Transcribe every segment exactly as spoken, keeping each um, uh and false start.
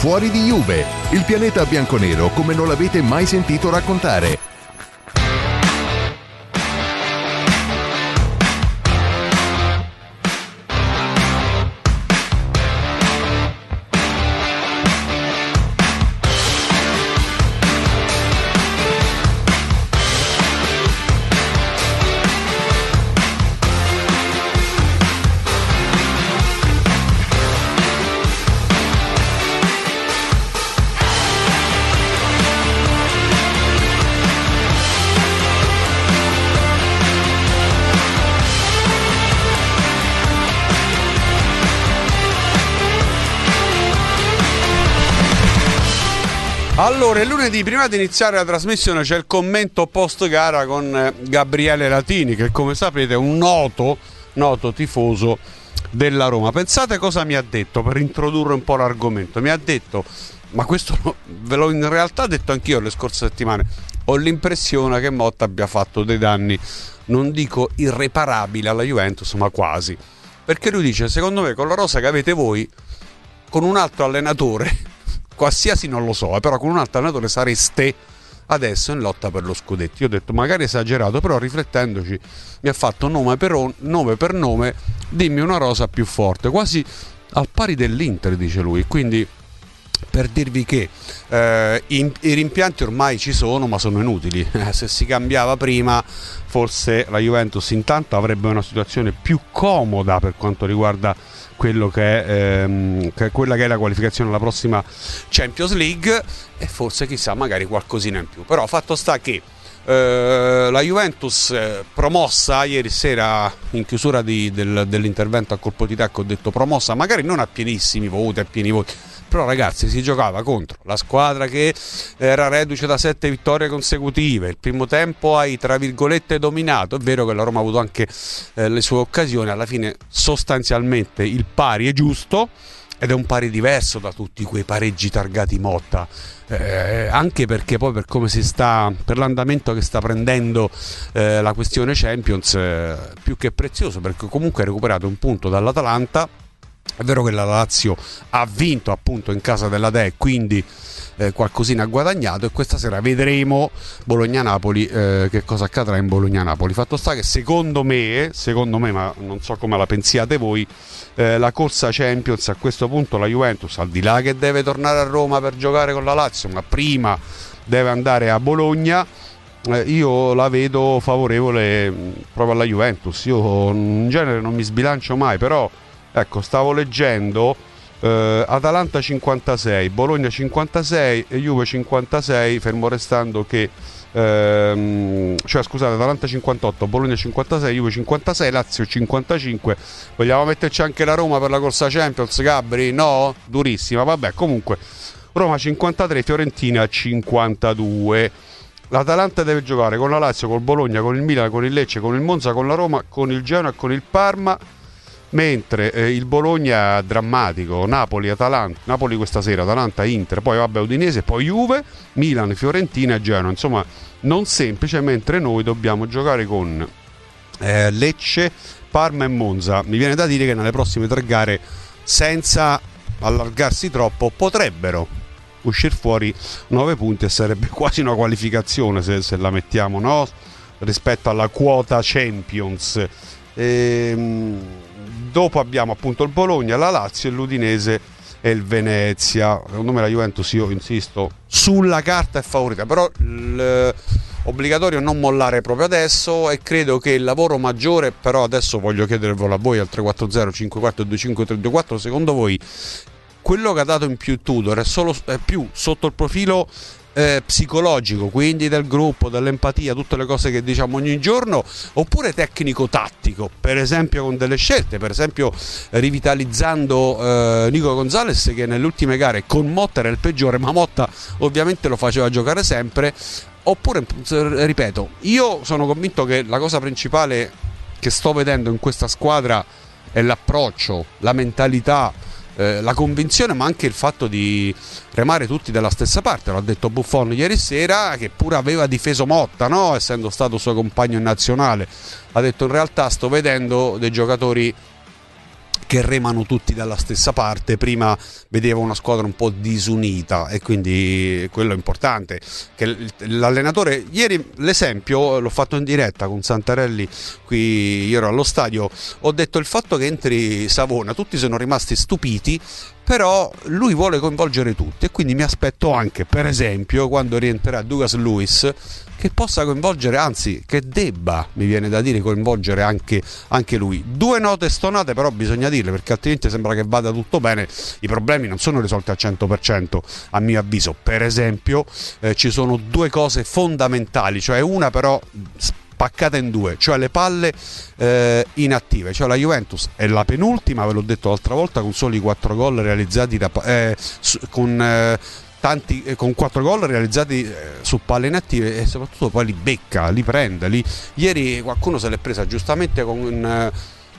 Fuori di Juve, il pianeta bianconero come non l'avete mai sentito raccontare. Allora, il lunedì, prima di iniziare la trasmissione, c'è il commento post gara con Gabriele Latini, che come sapete è un noto, noto tifoso della Roma. Pensate cosa mi ha detto per introdurre un po' l'argomento. Mi ha detto, ma questo ve l'ho in realtà detto anch'io le scorse settimane, ho l'impressione che Motta abbia fatto dei danni, non dico irreparabili alla Juventus, ma quasi. Perché lui dice, secondo me con la rosa che avete voi, con un altro allenatore... qualsiasi non lo so, eh, però con un altro allenatore sareste adesso in lotta per lo scudetto. Io ho detto magari esagerato, però riflettendoci mi ha fatto nome per on- nome per nome, dimmi una rosa più forte, quasi al pari dell'Inter, dice lui. Quindi per dirvi che eh, in- i rimpianti ormai ci sono, ma sono inutili. Eh, se si cambiava prima forse la Juventus intanto avrebbe una situazione più comoda per quanto riguarda quello che è, ehm, che è quella che è la qualificazione alla prossima Champions League, e forse chissà magari qualcosina in più. Però fatto sta che eh, la Juventus eh, promossa ieri sera in chiusura di, del, dell'intervento a colpo di tacco, ho detto promossa magari non a pienissimi voti, a pieni voti, però ragazzi si giocava contro la squadra che era reduce da sette vittorie consecutive, il primo tempo hai tra virgolette dominato. È vero che la Roma ha avuto anche eh, le sue occasioni, alla fine sostanzialmente il pari è giusto, ed è un pari diverso da tutti quei pareggi targati Motta, eh, anche perché poi per come si sta, per l'andamento che sta prendendo eh, la questione Champions, eh, più che prezioso, perché comunque ha recuperato un punto dall'Atalanta. È vero che la Lazio ha vinto appunto in casa della Dea, quindi eh, qualcosina ha guadagnato, e questa sera vedremo Bologna-Napoli, eh, che cosa accadrà in Bologna-Napoli. Fatto sta che secondo me, secondo me, ma non so come la pensiate voi, eh, la corsa Champions a questo punto la Juventus, al di là che deve tornare a Roma per giocare con la Lazio, ma prima deve andare a Bologna, eh, io la vedo favorevole proprio alla Juventus. Io in genere non mi sbilancio mai, però ecco, stavo leggendo eh, Atalanta cinquantasei, Bologna cinquantasei e Juve cinquantasei, fermo restando che ehm, cioè scusate, Atalanta cinquantotto, Bologna cinquantasei, Juve cinquantasei, Lazio cinquantacinque. Vogliamo metterci anche la Roma per la corsa Champions, Gabri? No? Durissima, vabbè, comunque Roma cinquantatré, Fiorentina cinquantadue. L'Atalanta deve giocare con la Lazio, col Bologna, con il Milan, con il Lecce, con il Monza, con la Roma, con il Genoa e con il Parma. Mentre eh, il Bologna è drammatico, Napoli, Atalanta, Napoli questa sera, Atalanta, Inter, poi vabbè Udinese, poi Juve, Milan, Fiorentina e Genoa. Insomma, non semplice, mentre noi dobbiamo giocare con eh, Lecce, Parma e Monza. Mi viene da dire che nelle prossime tre gare, senza allargarsi troppo, potrebbero uscire fuori nove punti, e sarebbe quasi una qualificazione se, se la mettiamo, no? Rispetto alla quota Champions. Ehm... Dopo abbiamo appunto il Bologna, la Lazio, l'Udinese e il Venezia. Secondo me la Juventus, io insisto, sulla carta è favorita, però obbligatorio non mollare proprio adesso, e credo che il lavoro maggiore, però adesso voglio chiedervelo a voi al tre quattro zero cinque quattro due cinque tre due quattro, secondo voi quello che ha dato in più Tudor è solo è più sotto il profilo Eh, psicologico, quindi del gruppo, dell'empatia, tutte le cose che diciamo ogni giorno, oppure tecnico-tattico, per esempio con delle scelte, per esempio rivitalizzando eh, Nico Gonzalez, che nelle ultime gare con Motta era il peggiore, ma Motta ovviamente lo faceva giocare sempre. Oppure, ripeto, io sono convinto che la cosa principale che sto vedendo in questa squadra è l'approccio, la mentalità, Eh, la convinzione, ma anche il fatto di remare tutti dalla stessa parte. L'ha detto Buffon ieri sera, che pure aveva difeso Motta, no? Essendo stato suo compagno in nazionale. Ha detto: in realtà sto vedendo dei giocatori che remano tutti dalla stessa parte. Prima vedevo una squadra un po' disunita e quindi quello è importante, che l'allenatore, ieri l'esempio l'ho fatto in diretta con Santarelli, qui io ero allo stadio, ho detto il fatto che entri Savona, tutti sono rimasti stupiti, però lui vuole coinvolgere tutti e quindi mi aspetto anche, per esempio, quando rientrerà Douglas Luiz, che possa coinvolgere, anzi che debba, mi viene da dire, coinvolgere anche, anche lui. Due note stonate però bisogna dirle, perché altrimenti sembra che vada tutto bene. I problemi non sono risolti al cento per cento a mio avviso. Per esempio eh, ci sono due cose fondamentali, cioè una però spaccata in due, cioè le palle eh, inattive. Cioè la Juventus è la penultima, ve l'ho detto l'altra volta, con soli quattro gol realizzati da, eh, con eh, tanti, eh, con quattro gol realizzati eh, su palle inattive, e soprattutto poi li becca, li prende li... Ieri qualcuno se l'è presa giustamente con eh,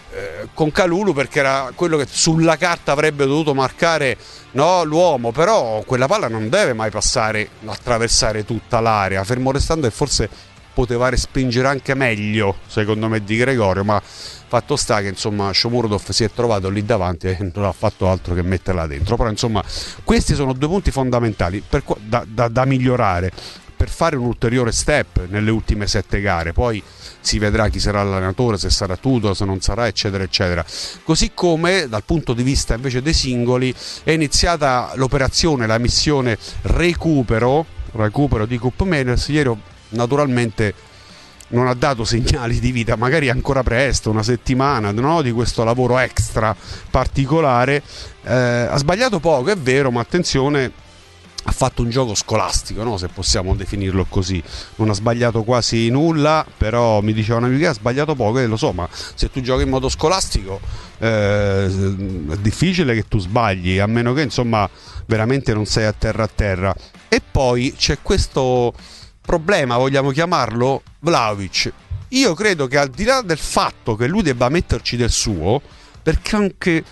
con Kalulu, perché era quello che sulla carta avrebbe dovuto marcare, no, l'uomo, però quella palla non deve mai passare, attraversare tutta l'area, fermo restando che forse poteva respingere anche meglio, secondo me, di Gregorio, ma fatto sta che insomma Shomurodov si è trovato lì davanti e non ha fatto altro che metterla dentro. Però insomma questi sono due punti fondamentali per, da, da, da migliorare per fare un ulteriore step nelle ultime sette gare. Poi si vedrà chi sarà l'allenatore, se sarà Tudor, se non sarà, eccetera eccetera. Così come dal punto di vista invece dei singoli è iniziata l'operazione, la missione recupero recupero di Koop Meiners. Ieri naturalmente non ha dato segnali di vita, magari ancora presto, una settimana, no, di questo lavoro extra particolare. Eh, ha sbagliato poco, è vero, ma attenzione, ha fatto un gioco scolastico, no? Se possiamo definirlo così. Non ha sbagliato quasi nulla, però mi diceva una amica, ha sbagliato poco, e lo so, ma se tu giochi in modo scolastico eh, è difficile che tu sbagli, a meno che insomma veramente non sei a terra a terra. E poi c'è questo problema, vogliamo chiamarlo, Vlahovic. Io credo che al di là del fatto che lui debba metterci del suo, perché anche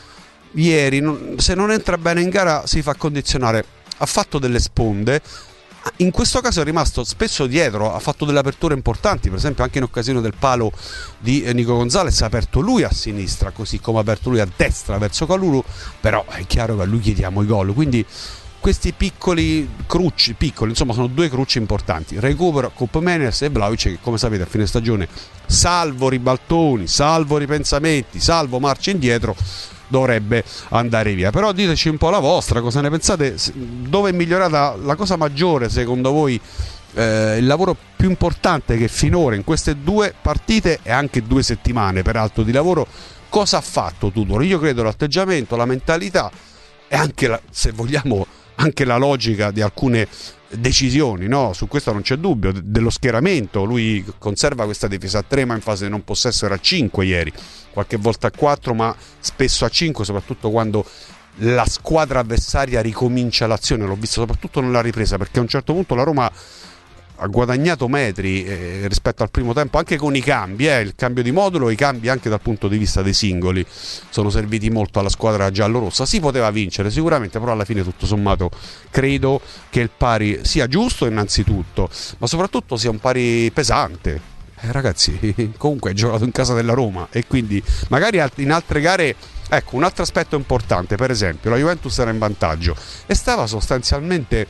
ieri se non entra bene in gara si fa condizionare, ha fatto delle sponde, in questo caso è rimasto spesso dietro, ha fatto delle aperture importanti, per esempio anche in occasione del palo di Nico Gonzalez ha aperto lui a sinistra, così come ha aperto lui a destra verso Kalulu, però è chiaro che a lui chiediamo i gol, quindi questi piccoli crucci, piccoli, insomma sono due crucci importanti, recupero Koop Meiners e Vlahovic, che come sapete a fine stagione, salvo ribaltoni, salvo ripensamenti, salvo marce indietro, dovrebbe andare via. Però diteci un po' la vostra, cosa ne pensate, dove è migliorata la cosa maggiore secondo voi, eh, il lavoro più importante che finora in queste due partite e anche due settimane peraltro di lavoro, cosa ha fatto Tudor? Io credo l'atteggiamento, la mentalità e anche la, se vogliamo anche la logica di alcune decisioni, no? Su questo non c'è dubbio, dello schieramento. Lui conserva questa difesa a tre, ma in fase di non possesso era a cinque ieri, qualche volta a quattro, ma spesso a cinque, soprattutto quando la squadra avversaria ricomincia l'azione. L'ho visto soprattutto nella ripresa, perché a un certo punto la Roma ha guadagnato metri eh, rispetto al primo tempo, anche con i cambi, eh, il cambio di modulo, i cambi anche dal punto di vista dei singoli sono serviti molto alla squadra giallorossa. Si poteva vincere sicuramente, però alla fine tutto sommato credo che il pari sia giusto innanzitutto, ma soprattutto sia un pari pesante. Eh, ragazzi, comunque hai giocato in casa della Roma e quindi magari in altre gare, ecco, un altro aspetto importante, per esempio la Juventus era in vantaggio e stava sostanzialmente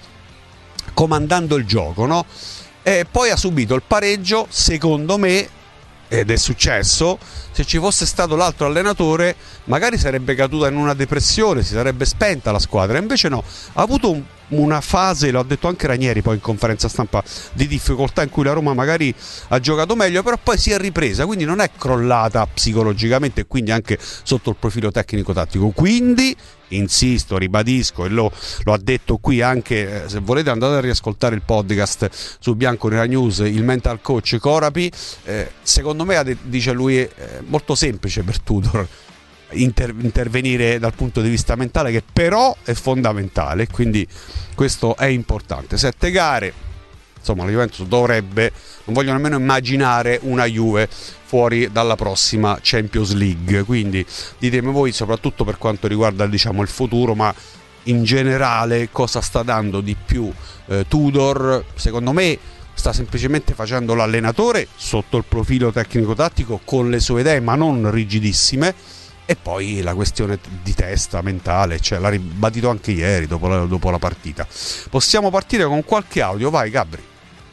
comandando il gioco, no? E poi ha subito il pareggio, secondo me, ed è successo, se ci fosse stato l'altro allenatore magari sarebbe caduta in una depressione, si sarebbe spenta la squadra, invece no, ha avuto un, una fase, l'ho detto anche Ranieri poi in conferenza stampa, di difficoltà in cui la Roma magari ha giocato meglio, però poi si è ripresa, quindi non è crollata psicologicamente e quindi anche sotto il profilo tecnico-tattico. Quindi insisto, ribadisco, e lo, lo ha detto qui anche, eh, se volete andate a riascoltare il podcast su Bianconera News, il mental coach Corapi, eh, secondo me dice lui è molto semplice per Tudor inter- intervenire dal punto di vista mentale, che però è fondamentale, quindi questo è importante. Sette gare, insomma la Juventus dovrebbe, non voglio nemmeno immaginare una Juve fuori dalla prossima Champions League, quindi ditemi voi soprattutto per quanto riguarda, diciamo, il futuro, ma in generale cosa sta dando di più eh, Tudor. Secondo me sta semplicemente facendo l'allenatore sotto il profilo tecnico-tattico con le sue idee, ma non rigidissime, e poi la questione di testa mentale, cioè l'ha ribadito anche ieri dopo la, dopo la partita. Possiamo partire con qualche audio, vai Gabri.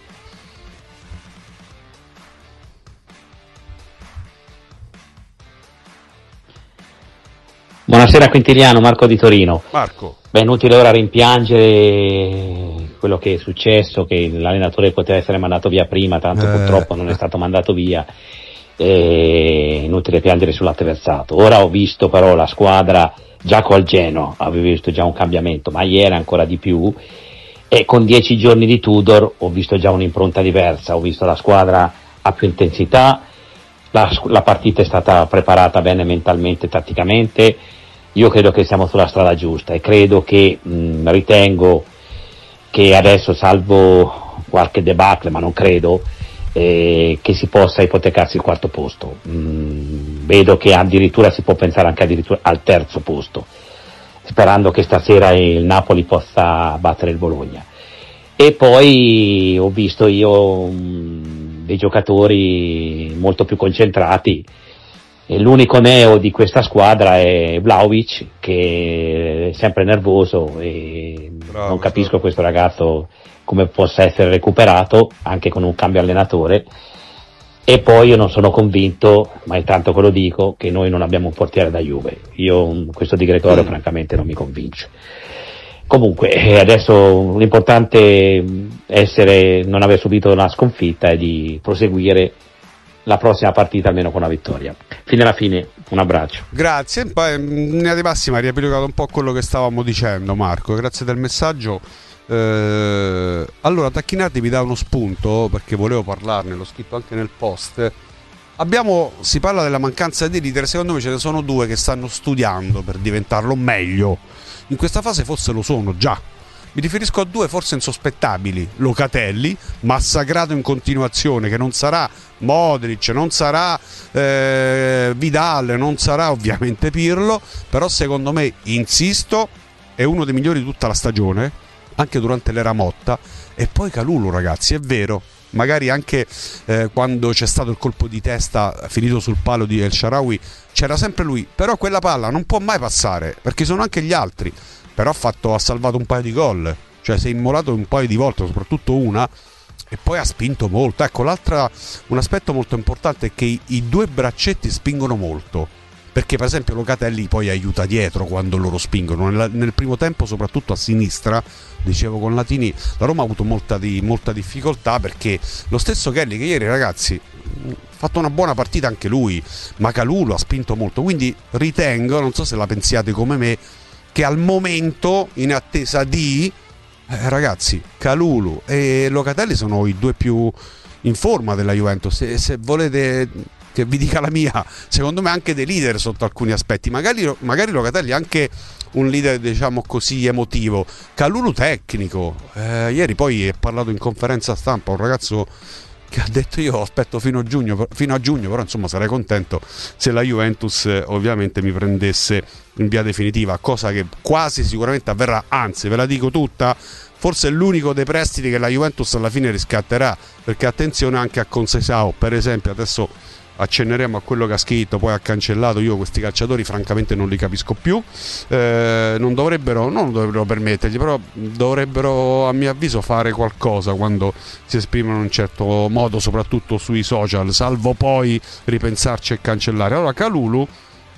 Buonasera Quintiliano, Marco di Torino. Marco. Beh, inutile ora rimpiangere quello che è successo, che l'allenatore poteva essere mandato via prima, tanto eh. purtroppo non è stato mandato via, e inutile piangere sul latte versato. Ora ho visto però la squadra, già col Genoa avevo visto già un cambiamento, ma ieri ancora di più, e con dieci giorni di Tudor ho visto già un'impronta diversa, ho visto la squadra a più intensità, la, la partita è stata preparata bene mentalmente, tatticamente. Io credo che siamo sulla strada giusta e credo che, mh, ritengo che adesso, salvo qualche debacle, ma non credo, eh, che si possa ipotecarsi il quarto posto. Mh, vedo che addirittura si può pensare anche addirittura al terzo posto, sperando che stasera il Napoli possa battere il Bologna. E poi ho visto io mh, dei giocatori molto più concentrati. E l'unico neo di questa squadra è Vlahovic, che è sempre nervoso e Bravo, non capisco bravo. questo ragazzo come possa essere recuperato anche con un cambio allenatore. E poi io non sono convinto, ma intanto che lo dico, che noi non abbiamo un portiere da Juve. Io questo Di Gregorio mm. francamente non mi convince. Comunque adesso l'importante è essere, non aver subito una sconfitta e di proseguire la prossima partita almeno con una vittoria. Fino alla fine, un abbraccio. Grazie, poi in linea di massima ha riepilogato un po' quello che stavamo dicendo Marco, grazie del messaggio. Eh, allora Tacchinardi mi dà uno spunto perché volevo parlarne, l'ho scritto anche nel post. Abbiamo, si parla della mancanza di leader, secondo me ce ne sono due che stanno studiando per diventarlo meglio. In questa fase forse lo sono già. Mi riferisco a due forse insospettabili, Locatelli, massacrato in continuazione, che non sarà Modric, non sarà eh, Vidal, non sarà ovviamente Pirlo, però secondo me, insisto, è uno dei migliori di tutta la stagione, anche durante l'era Motta. E poi Kalulu, ragazzi, è vero, magari anche eh, quando c'è stato il colpo di testa finito sul palo di El Shaarawy c'era sempre lui, però quella palla non può mai passare, perché sono anche gli altri. Però ha, fatto, ha salvato un paio di gol, cioè si è immolato un paio di volte, soprattutto una, e poi ha spinto molto. Ecco, l'altra, un aspetto molto importante è che i, i due braccetti spingono molto, perché per esempio Locatelli poi aiuta dietro quando loro spingono. Nel, nel primo tempo, soprattutto a sinistra, dicevo con Latini, la Roma ha avuto molta, di, molta difficoltà, perché lo stesso Kelly, che ieri, ragazzi, ha fatto una buona partita anche lui, ma Kalulu ha spinto molto, quindi ritengo, non so se la pensiate come me, che al momento, in attesa di eh, ragazzi, Kalulu e Locatelli sono i due più in forma della Juventus. Se, se volete che vi dica la mia, secondo me anche dei leader sotto alcuni aspetti, magari, magari Locatelli anche un leader, diciamo così, emotivo, Kalulu tecnico. Eh, ieri poi è parlato in conferenza stampa un ragazzo che ha detto: io aspetto fino a giugno, fino a giugno però insomma sarei contento se la Juventus eh, ovviamente mi prendesse in via definitiva, cosa che quasi sicuramente avverrà. Anzi, ve la dico tutta, forse è l'unico dei prestiti che la Juventus alla fine riscatterà, perché attenzione anche a Conceição, per esempio. Adesso accenneremo a quello che ha scritto, poi ha cancellato. Io questi calciatori francamente non li capisco più, eh, non dovrebbero non dovrebbero permettergli, però dovrebbero a mio avviso fare qualcosa quando si esprimono in un certo modo, soprattutto sui social, salvo poi ripensarci e cancellare. Allora Kalulu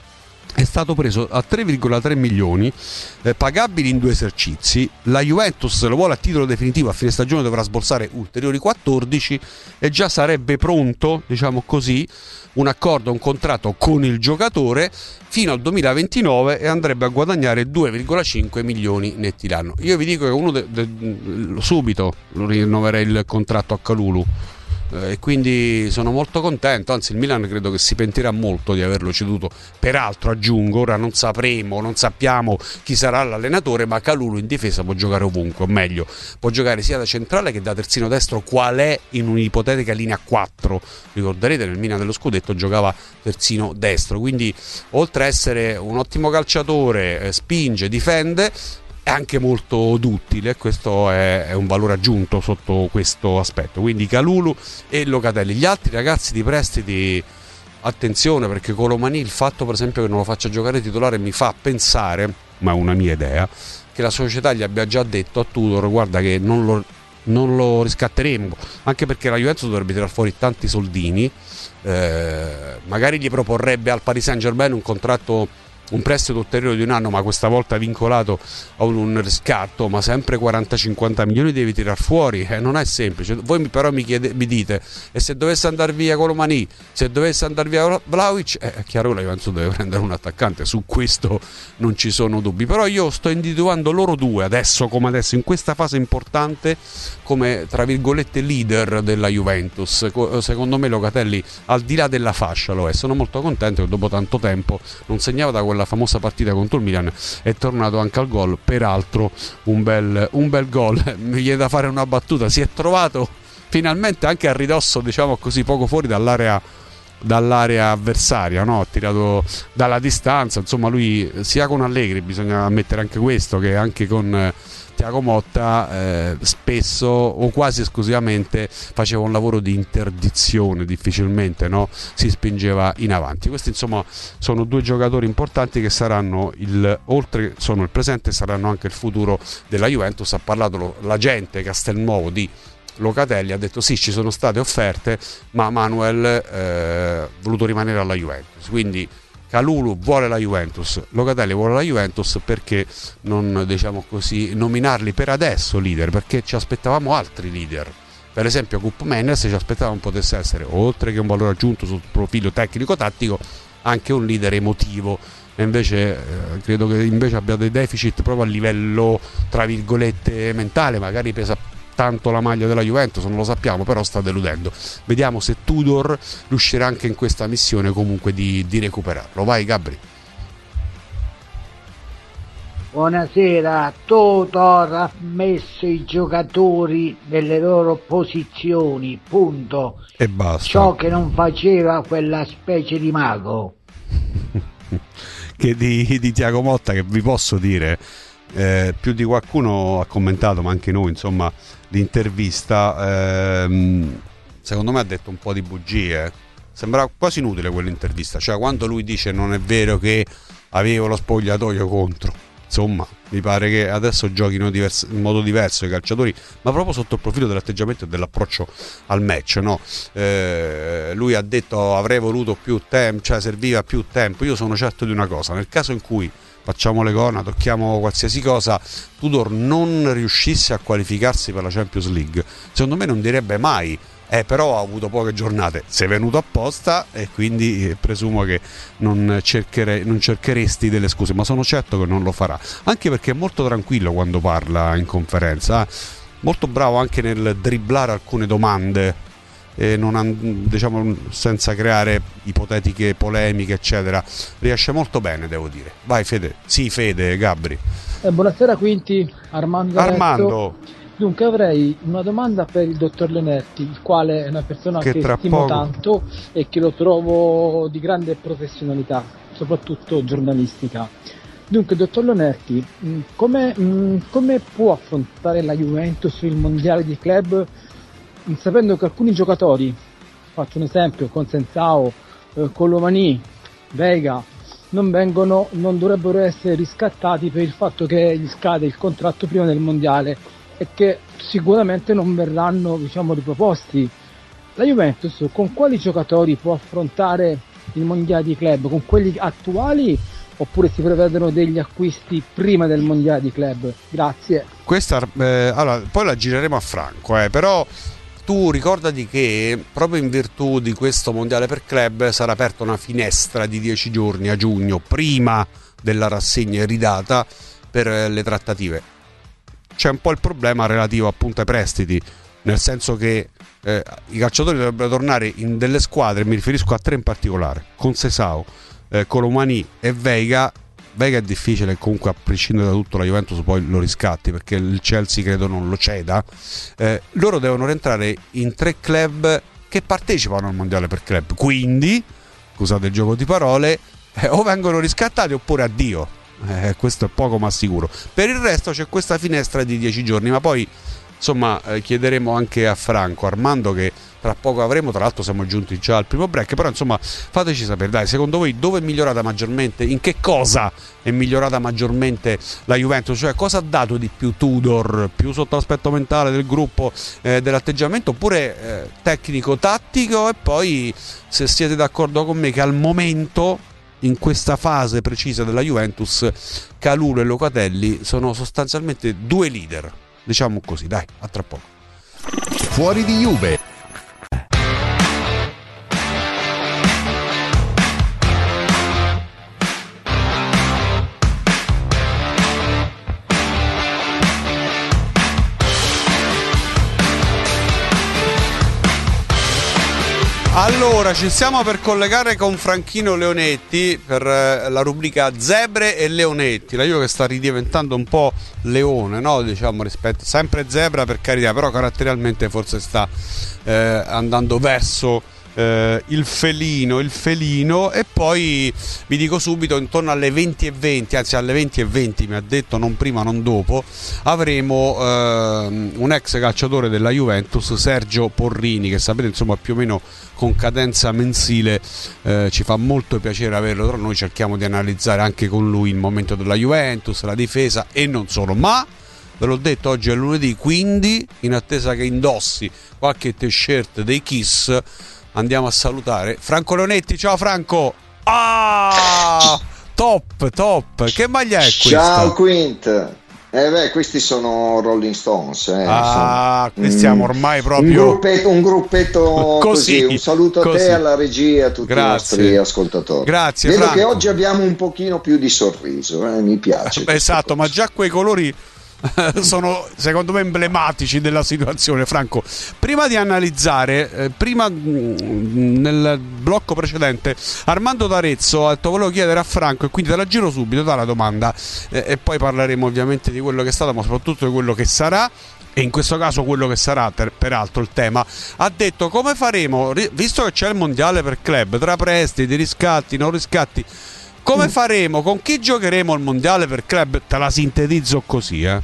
è stato preso a tre virgola tre milioni, eh, pagabili in due esercizi. La Juventus lo vuole a titolo definitivo, a fine stagione dovrà sborsare ulteriori quattordici e già sarebbe pronto, diciamo così, un accordo, un contratto con il giocatore fino al duemilaventinove, e andrebbe a guadagnare due virgola cinque milioni netti l'anno. Io vi dico che uno de- de- subito lo rinnoverei il contratto a Kalulu. E quindi sono molto contento, anzi il Milan credo che si pentirà molto di averlo ceduto. Peraltro aggiungo, ora non sapremo, non sappiamo chi sarà l'allenatore, ma Kalulu in difesa può giocare ovunque, o meglio può giocare sia da centrale che da terzino destro, qual è in un'ipotetica linea quattro. Ricorderete, nel Milan dello scudetto giocava terzino destro, quindi oltre a essere un ottimo calciatore, spinge, difende, è anche molto duttile. Questo è, è un valore aggiunto sotto questo aspetto. Quindi Kalulu e Locatelli. Gli altri ragazzi di prestiti attenzione, perché Colomani, il fatto per esempio che non lo faccia giocare titolare mi fa pensare, ma è una mia idea, che la società gli abbia già detto a Tudor: guarda che non lo, non lo riscatteremo, anche perché la Juventus dovrebbe tirare fuori tanti soldini, eh, magari gli proporrebbe al Paris Saint-Germain un contratto, un prestito ulteriore di un anno, ma questa volta vincolato a un, un riscatto, ma sempre quaranta cinquanta milioni devi tirar fuori, eh, non è semplice. Voi però mi, chiede, mi dite: e se dovesse andare via Colomani, se dovesse andare via Vlahovic, eh, è chiaro che la Juventus deve prendere un attaccante, su questo non ci sono dubbi. Però io sto individuando loro due adesso, come adesso, in questa fase importante, come tra virgolette leader della Juventus. Secondo me Locatelli, al di là della fascia, lo è. Sono molto contento che dopo tanto tempo non segnava da quella la famosa partita contro il Milan, è tornato anche al gol, peraltro un bel, un bel gol. Mi viene da fare una battuta: si è trovato finalmente anche a ridosso, diciamo così, poco fuori dall'area dall'area avversaria, no? Ha tirato dalla distanza, insomma lui sia con Allegri, bisogna ammettere anche questo, che anche con eh, Thiago Motta eh, spesso o quasi esclusivamente faceva un lavoro di interdizione, difficilmente, no? Si spingeva in avanti. Questi insomma sono due giocatori importanti che saranno il, oltre sono il presente, saranno anche il futuro della Juventus. Ha parlato la gente Castelnuovo di Locatelli, ha detto sì, ci sono state offerte, ma Manuel eh, ha voluto rimanere alla Juventus, quindi Kalulu vuole la Juventus, Locatelli vuole la Juventus, perché non, diciamo così, nominarli per adesso leader, perché ci aspettavamo altri leader. Per esempio Koop Meiners ci aspettavamo potesse essere, oltre che un valore aggiunto sul profilo tecnico-tattico, anche un leader emotivo, e invece eh, credo che invece abbia dei deficit proprio a livello tra virgolette mentale, magari pesa tanto la maglia della Juventus, non lo sappiamo, però sta deludendo. Vediamo se Tudor riuscirà anche in questa missione comunque di, di recuperarlo. Vai Gabri. Buonasera. Tudor ha messo i giocatori nelle loro posizioni, punto, e basta. Ciò che non faceva quella specie di mago che di, di Thiago Motta, che vi posso dire, eh, più di qualcuno ha commentato, ma anche noi, insomma, l'intervista, ehm, secondo me ha detto un po' di bugie. Sembrava quasi inutile quell'intervista, cioè quando lui dice non è vero che avevo lo spogliatoio contro, insomma mi pare che adesso giochino diverso, in modo diverso i calciatori, ma proprio sotto il profilo dell'atteggiamento e dell'approccio al match, no? Eh, lui ha detto avrei voluto più tempo, cioè serviva più tempo. Io sono certo di una cosa: nel caso in cui facciamo le corna, tocchiamo qualsiasi cosa, Tudor non riuscisse a qualificarsi per la Champions League, secondo me non direbbe mai eh, però ha avuto poche giornate, sei venuto apposta e quindi eh, presumo che non, cerchere, non cercheresti delle scuse, ma sono certo che non lo farà, anche perché è molto tranquillo quando parla in conferenza, eh? Molto bravo anche nel dribblare alcune domande, e non, diciamo, senza creare ipotetiche polemiche eccetera. Riesce molto bene, devo dire. Vai Fede. Sì Fede, Gabri. Eh, buonasera Quinti, Armando. Armando. Dunque avrei una domanda per il dottor Leonetti, il quale è una persona che, che stimo poco. tanto e che lo trovo di grande professionalità, soprattutto giornalistica. Dunque, dottor Leonetti, come, come può affrontare la Juventus il mondiale di club, sapendo che alcuni giocatori, faccio un esempio, Consensao, eh, Colomani, Vega, non vengono, non dovrebbero essere riscattati per il fatto che gli scade il contratto prima del mondiale e che sicuramente non verranno, diciamo, riproposti. La Juventus con quali giocatori può affrontare il mondiale di club? Con quelli attuali oppure si prevedono degli acquisti prima del mondiale di club? Grazie. Questa, eh, allora, poi la gireremo a Franco, eh, però tu ricordati che proprio in virtù di questo mondiale per club sarà aperta una finestra di dieci giorni a giugno prima della rassegna iridata per le trattative. C'è un po' il problema relativo appunto ai prestiti, nel senso che eh, i calciatori dovrebbero tornare in delle squadre, mi riferisco a tre in particolare, Consesao, eh, Colomani e Veiga. Veiga è difficile, comunque a prescindere da tutto la Juventus poi lo riscatti, perché il Chelsea credo non lo ceda. Eh, loro devono rientrare in tre club che partecipano al mondiale per club, quindi, scusate il gioco di parole, eh, o vengono riscattati oppure addio. Eh, questo è poco ma sicuro. Per il resto c'è questa finestra di dieci giorni, ma poi insomma eh, chiederemo anche a Franco Armando, che tra poco avremo, tra l'altro siamo giunti già al primo break, però insomma fateci sapere, dai, secondo voi dove è migliorata maggiormente, in che cosa è migliorata maggiormente la Juventus, cioè cosa ha dato di più Tudor, più sotto l'aspetto mentale del gruppo, eh, dell'atteggiamento, oppure eh, tecnico-tattico, e poi se siete d'accordo con me che al momento, in questa fase precisa della Juventus, Kalulu e Locatelli sono sostanzialmente due leader, diciamo così, dai, a tra poco. Fuori di Juve. Allora, ci stiamo per collegare con Franchino Leonetti per la rubrica Zebre e Leonetti. La Juve che sta ridiventando un po' leone, no? Diciamo, rispetto, sempre zebra per carità, però caratterialmente forse sta eh, andando verso eh, il felino, il felino. E poi vi dico subito, intorno alle venti e venti, anzi alle venti e venti mi ha detto, non prima non dopo, avremo eh, un ex calciatore della Juventus, Sergio Porrini, che sapete insomma più o meno con cadenza mensile, eh, ci fa molto piacere averlo tra noi, cerchiamo di analizzare anche con lui il momento della Juventus, la difesa e non solo, ma ve l'ho detto, oggi è lunedì, quindi in attesa che indossi qualche t-shirt dei Kiss andiamo a salutare Franco Leonetti. Ciao Franco! Ah, top, top, che maglia è questa? Ciao Quint! Eh beh, questi sono Rolling Stones. Eh. Ah, qui stiamo ormai proprio un gruppetto, un gruppetto così. così. Un saluto così. a te, alla regia e a tutti Grazie. i nostri ascoltatori. Grazie. Vedo Franco. che oggi abbiamo un pochino più di sorriso, eh? Mi piace. Esatto, ma già quei colori sono secondo me emblematici della situazione. Franco, prima di analizzare, eh, prima mh, nel blocco precedente Armando D'Arezzo ha detto volevo chiedere a Franco, e quindi te la giro subito dalla domanda, eh, e poi parleremo ovviamente di quello che è stato, ma soprattutto di quello che sarà, e in questo caso quello che sarà per, peraltro il tema. Ha detto come faremo, visto che c'è il mondiale per club, tra prestiti, riscatti, non riscatti, come faremo? Con chi giocheremo il mondiale per club? Te la sintetizzo così, eh?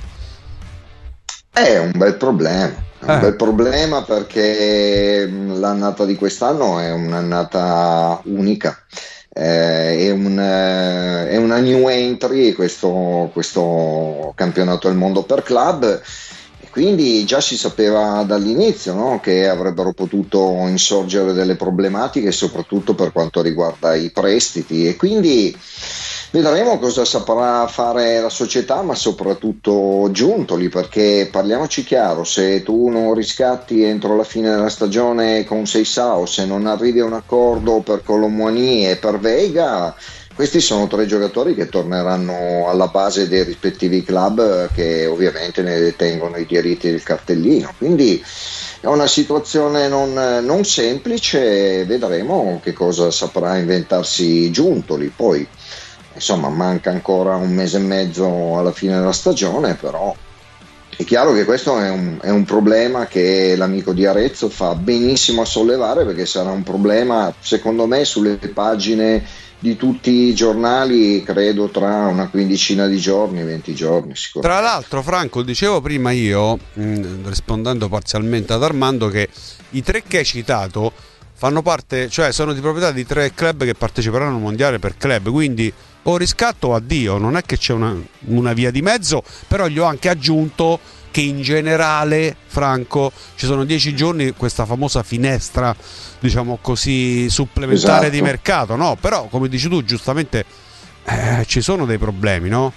È un bel problema, è un eh. bel problema perché l'annata di quest'anno è un'annata unica, eh, è, un, eh, è una new entry questo, questo campionato del mondo per club. Quindi già si sapeva dall'inizio, no, che avrebbero potuto insorgere delle problematiche, soprattutto per quanto riguarda i prestiti, e quindi vedremo cosa saprà fare la società, ma soprattutto Giuntoli, perché parliamoci chiaro, se tu non riscatti entro la fine della stagione con Seisao, se non arrivi a un accordo per Colomboigny e per Veiga, questi sono tre giocatori che torneranno alla base dei rispettivi club, che ovviamente ne detengono i diritti del cartellino. Quindi è una situazione non, non semplice, vedremo che cosa saprà inventarsi Giuntoli. Poi insomma manca ancora un mese e mezzo alla fine della stagione, però è chiaro che questo è un, è un problema che l'amico di Arezzo fa benissimo a sollevare, perché sarà un problema secondo me sulle pagine di tutti i giornali, credo tra una quindicina di giorni, venti giorni sicuramente. Tra l'altro Franco, dicevo prima io, mh, rispondendo parzialmente ad Armando, che i tre che hai citato fanno parte, cioè sono di proprietà di tre club che parteciperanno al mondiale per club, quindi o riscatto o addio, non è che c'è una, una via di mezzo. Però gli ho anche aggiunto che in generale, Franco, ci sono dieci giorni, questa famosa finestra, diciamo così, supplementare, esatto, di mercato, no? Però come dici tu giustamente, eh, ci sono dei problemi, no?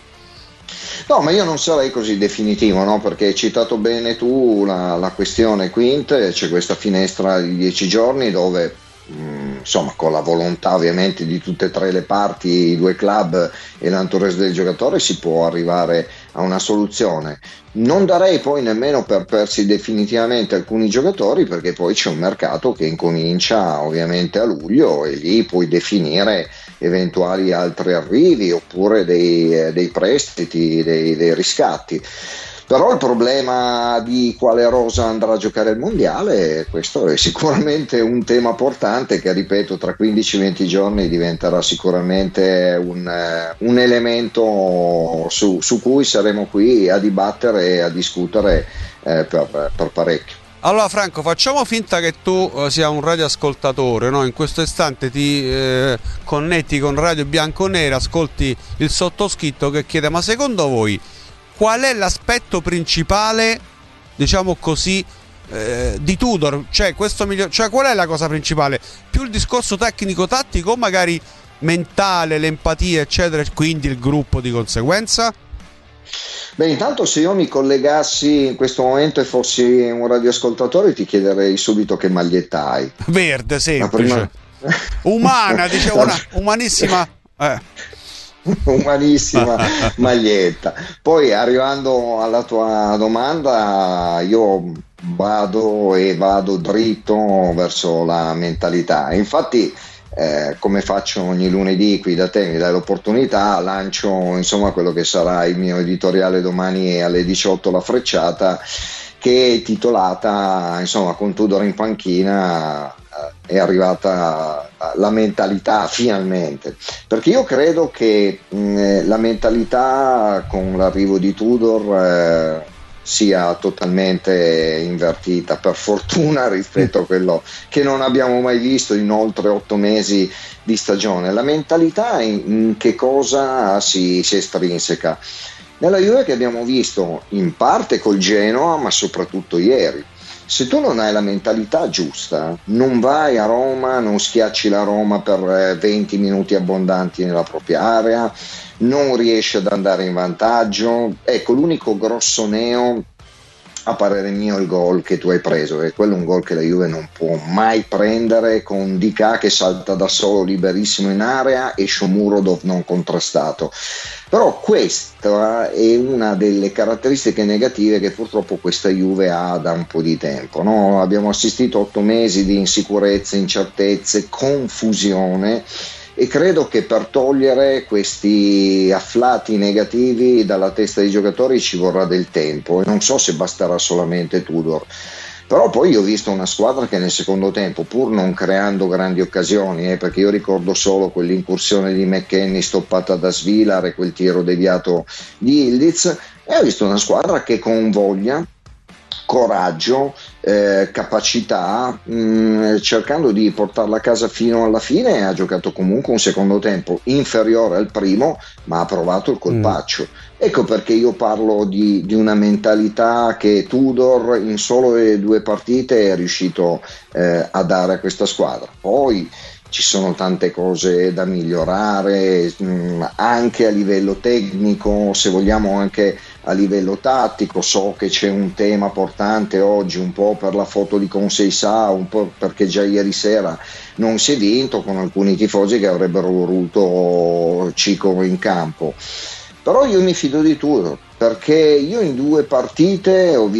No, ma io non sarei così definitivo, no? Perché hai citato bene tu la, la questione Quint, c'è questa finestra di dieci giorni dove mh, insomma, con la volontà ovviamente di tutte e tre le parti, i due club e l'entourage del giocatore, si può arrivare a una soluzione. Non darei poi nemmeno per persi definitivamente alcuni giocatori, perché poi c'è un mercato che incomincia ovviamente a luglio e lì puoi definire eventuali altri arrivi oppure dei, dei prestiti, dei, dei riscatti. Però il problema di quale rosa andrà a giocare il mondiale, questo è sicuramente un tema portante che, ripeto, tra quindici venti giorni diventerà sicuramente un, un elemento su, su cui saremo qui a dibattere e a discutere eh, per, per parecchio. Allora Franco, facciamo finta che tu uh, sia un radioascoltatore, no? In questo istante ti eh, connetti con Radio Bianconera, ascolti il sottoscritto che chiede: ma secondo voi qual è l'aspetto principale, diciamo così, eh, di Tudor? Cioè, questo miglior... cioè, qual è la cosa principale? Più il discorso tecnico-tattico o magari mentale, l'empatia, eccetera, e quindi il gruppo di conseguenza? Beh, intanto se io mi collegassi in questo momento e fossi un radioascoltatore ti chiederei subito che maglietta hai. Verde, semplice. Prima... Umana, dicevo, una umanissima... Eh. umanissima maglietta. Poi, arrivando alla tua domanda, io vado e vado dritto verso la mentalità. Infatti eh, come faccio ogni lunedì qui da te, mi dai l'opportunità, lancio insomma quello che sarà il mio editoriale domani alle diciotto, La Frecciata, che è titolata insomma con Tudor in panchina è arrivata la mentalità finalmente, perché io credo che mh, la mentalità con l'arrivo di Tudor eh, sia totalmente invertita, per fortuna, rispetto a quello che non abbiamo mai visto in oltre otto mesi di stagione. La mentalità in, in che cosa si, si estrinseca? Nella Juve che abbiamo visto in parte col Genoa, ma soprattutto ieri. Se tu non hai la mentalità giusta, non vai a Roma, non schiacci la Roma per venti minuti abbondanti nella propria area, non riesci ad andare in vantaggio. Ecco, l'unico grosso neo, a parere mio, è il gol che tu hai preso, e quello è un gol che la Juve non può mai prendere, con Dicà che salta da solo liberissimo in area e Shomurodov non contrastato. Però questa è una delle caratteristiche negative che purtroppo questa Juve ha da un po' di tempo, no? Abbiamo assistito a otto mesi di insicurezze, incertezze, confusione, e credo che per togliere questi afflati negativi dalla testa dei giocatori ci vorrà del tempo, e non so se basterà solamente Tudor. Però poi io ho visto una squadra che nel secondo tempo, pur non creando grandi occasioni, eh, perché io ricordo solo quell'incursione di McKennie stoppata da Svilar e quel tiro deviato di Ildiz, e ho visto una squadra che con voglia, coraggio, eh, capacità, mh, cercando di portarla a casa fino alla fine, ha giocato comunque un secondo tempo inferiore al primo, ma ha provato il colpaccio. Mm. Ecco perché io parlo di, di una mentalità che Tudor in solo due partite è riuscito eh, a dare a questa squadra. Poi ci sono tante cose da migliorare, mh, anche a livello tecnico, se vogliamo anche a livello tattico. So che c'è un tema portante oggi, un po' per la foto di Conceição, un po' perché già ieri sera non si è vinto, con alcuni tifosi che avrebbero voluto Cico in campo. Però io mi fido di Tudor, perché io in due partite ho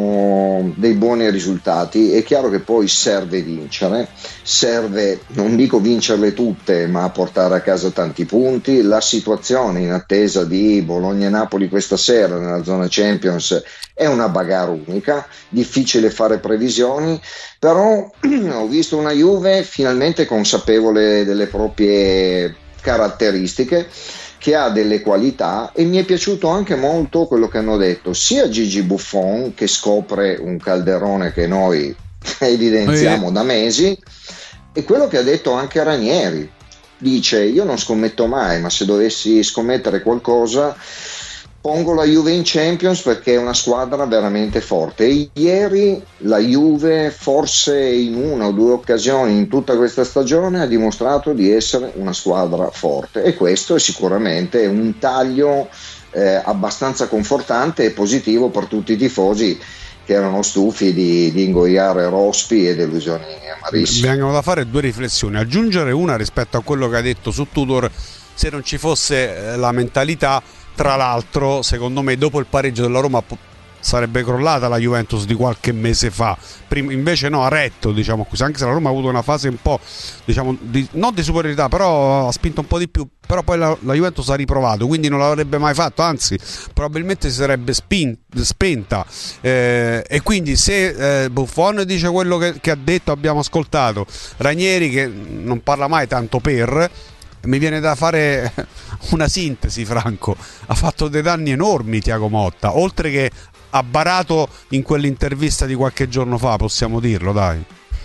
visto dei buoni risultati. È chiaro che poi serve vincere, serve, non dico vincerle tutte, ma portare a casa tanti punti. La situazione in attesa di Bologna e Napoli questa sera nella zona Champions è una bagarre unica, difficile fare previsioni, però ho visto una Juve finalmente consapevole delle proprie caratteristiche, che ha delle qualità, e mi è piaciuto anche molto quello che hanno detto sia Gigi Buffon, che scopre un calderone che noi evidenziamo eh. da mesi, e quello che ha detto anche Ranieri. Dice: io non scommetto mai, ma se dovessi scommettere qualcosa pongo la Juve in Champions, perché è una squadra veramente forte. E ieri la Juve, forse in una o due occasioni in tutta questa stagione, ha dimostrato di essere una squadra forte, e questo è sicuramente un taglio eh, abbastanza confortante e positivo per tutti i tifosi che erano stufi di, di ingoiare rospi e delusioni amarissime. Mi vengono da fare due riflessioni, aggiungere una rispetto a quello che hai detto su Tudor. Se non ci fosse la mentalità, tra l'altro, secondo me dopo il pareggio della Roma sarebbe crollata la Juventus di qualche mese fa. Prima, invece no, ha retto, diciamo così, anche se la Roma ha avuto una fase un po', diciamo, di, non di superiorità, però ha spinto un po' di più, però poi la, la Juventus ha riprovato, quindi non l'avrebbe mai fatto, anzi probabilmente si sarebbe spin, spenta, eh, e quindi se eh, Buffon dice quello che, che ha detto, abbiamo ascoltato Ranieri che non parla mai tanto per, mi viene da fare una sintesi, Franco, ha fatto dei danni enormi Thiago Motta, oltre che ha barato in quell'intervista di qualche giorno fa, possiamo dirlo, dai.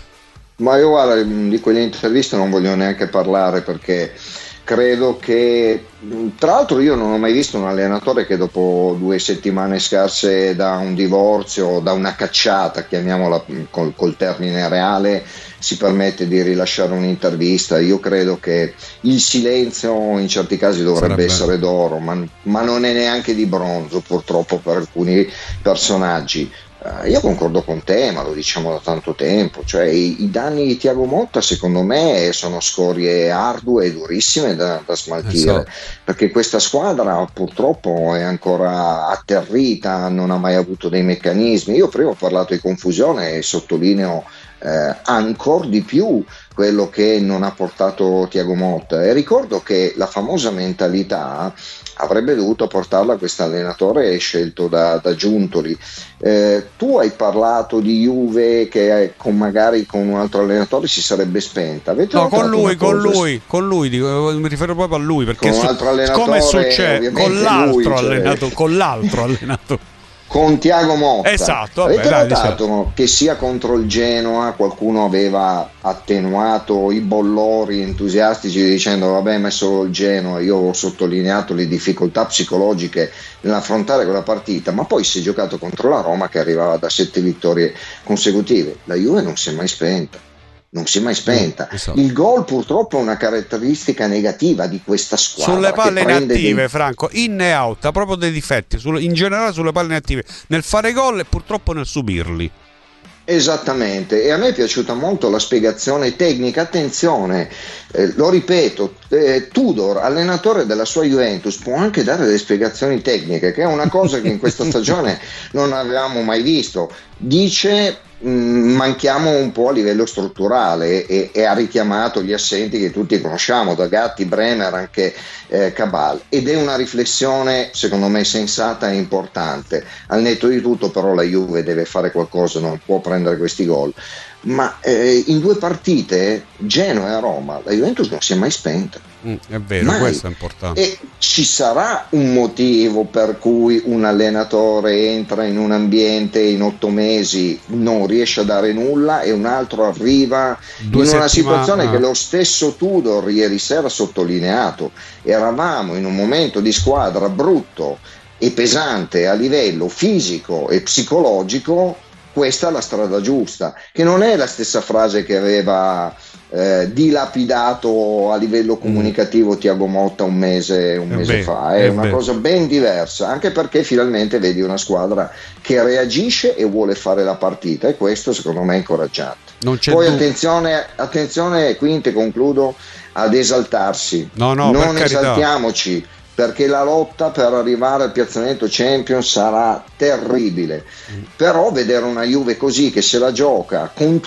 Ma io guarda, di quell'intervista non voglio neanche parlare, perché credo che, tra l'altro, io non ho mai visto un allenatore che dopo due settimane scarse da un divorzio, da una cacciata, chiamiamola col, col termine reale, si permette di rilasciare un'intervista. Io credo che il silenzio in certi casi dovrebbe Sarebbe. essere d'oro, ma, ma non è neanche di bronzo, purtroppo, per alcuni personaggi. Io concordo con te, ma lo diciamo da tanto tempo, cioè i, i danni di Thiago Motta secondo me sono scorie ardue e durissime da, da smaltire, esatto. Perché questa squadra purtroppo è ancora atterrita, non ha mai avuto dei meccanismi. Io prima ho parlato di confusione e sottolineo eh, ancora di più quello che non ha portato Thiago Motta, e ricordo che la famosa mentalità avrebbe dovuto portarla questo allenatore scelto da, da Giuntoli. Eh, tu hai parlato di Juve che con magari con un altro allenatore si sarebbe spenta. Avete no, con lui, con lui, con lui, dico, mi riferisco proprio a lui, perché con un altro allenatore, come succede con l'altro lui, cioè... allenato, con l'altro allenato. Con Thiago Motta. Esatto, vabbè, avete dai, notato diciamo. che sia contro il Genoa qualcuno aveva attenuato i bollori entusiastici dicendo vabbè, ma è solo il Genoa. Io ho sottolineato le difficoltà psicologiche nell'affrontare quella partita, ma poi si è giocato contro la Roma che arrivava da sette vittorie consecutive. La Juve non si è mai spenta. Non si è mai spenta. Esatto. Il gol purtroppo è una caratteristica negativa di questa squadra. Sulle palle inattive, dei... Franco, in e out, ha proprio dei difetti, in generale sulle palle inattive, nel fare gol e purtroppo nel subirli. Esattamente, e a me è piaciuta molto la spiegazione tecnica. Attenzione, eh, lo ripeto, eh, Tudor, allenatore della sua Juventus, può anche dare delle spiegazioni tecniche, che è una cosa che in questa stagione non avevamo mai visto. Dice mh, manchiamo un po' a livello strutturale, e, e ha richiamato gli assenti che tutti conosciamo, da Gatti, Bremer, anche eh, Cabal, ed è una riflessione secondo me sensata e importante. Al netto di tutto però la Juve deve fare qualcosa, non può prendere questi gol, ma eh, in due partite, Genoa e Roma, la Juventus non si è mai spenta. Mm, è vero, mai. Questo è importante. E ci sarà un motivo per cui un allenatore entra in un ambiente in otto mesi, non riesce a dare nulla, e un altro arriva Due in una situazione che lo stesso Tudor ieri sera ha sottolineato. Eravamo in un momento di squadra brutto e pesante a livello fisico e psicologico. Questa è la strada giusta, che non è la stessa frase che aveva eh, dilapidato a livello comunicativo Thiago Motta un mese, un mese beh, fa, è una beh. cosa ben diversa, anche perché finalmente vedi una squadra che reagisce e vuole fare la partita, e questo secondo me è incoraggiante. Non c'è Poi du- attenzione, attenzione, Quinte, concludo, ad esaltarsi, no, no, non esaltiamoci, perché la lotta per arrivare al piazzamento Champions sarà terribile. Mm. Però vedere una Juve così che se la gioca con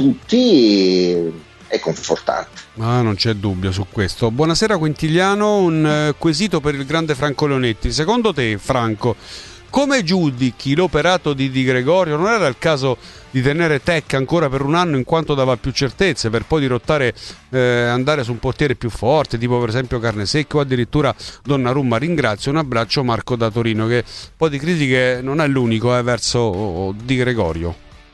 tutti è confortante. Ah, non c'è dubbio su questo. Buonasera Quintigliano, un eh, quesito per il grande Franco Leonetti. Secondo te, Franco, come giudichi l'operato di Di Gregorio? Non era il caso di tenere Tech ancora per un anno, in quanto dava più certezze, per poi dirottare, eh, andare su un portiere più forte, tipo per esempio Carnesecchi o addirittura Donnarumma? Ringrazio, un abbraccio, Marco da Torino, che un po' di critiche non è l'unico eh, verso oh, Di Gregorio.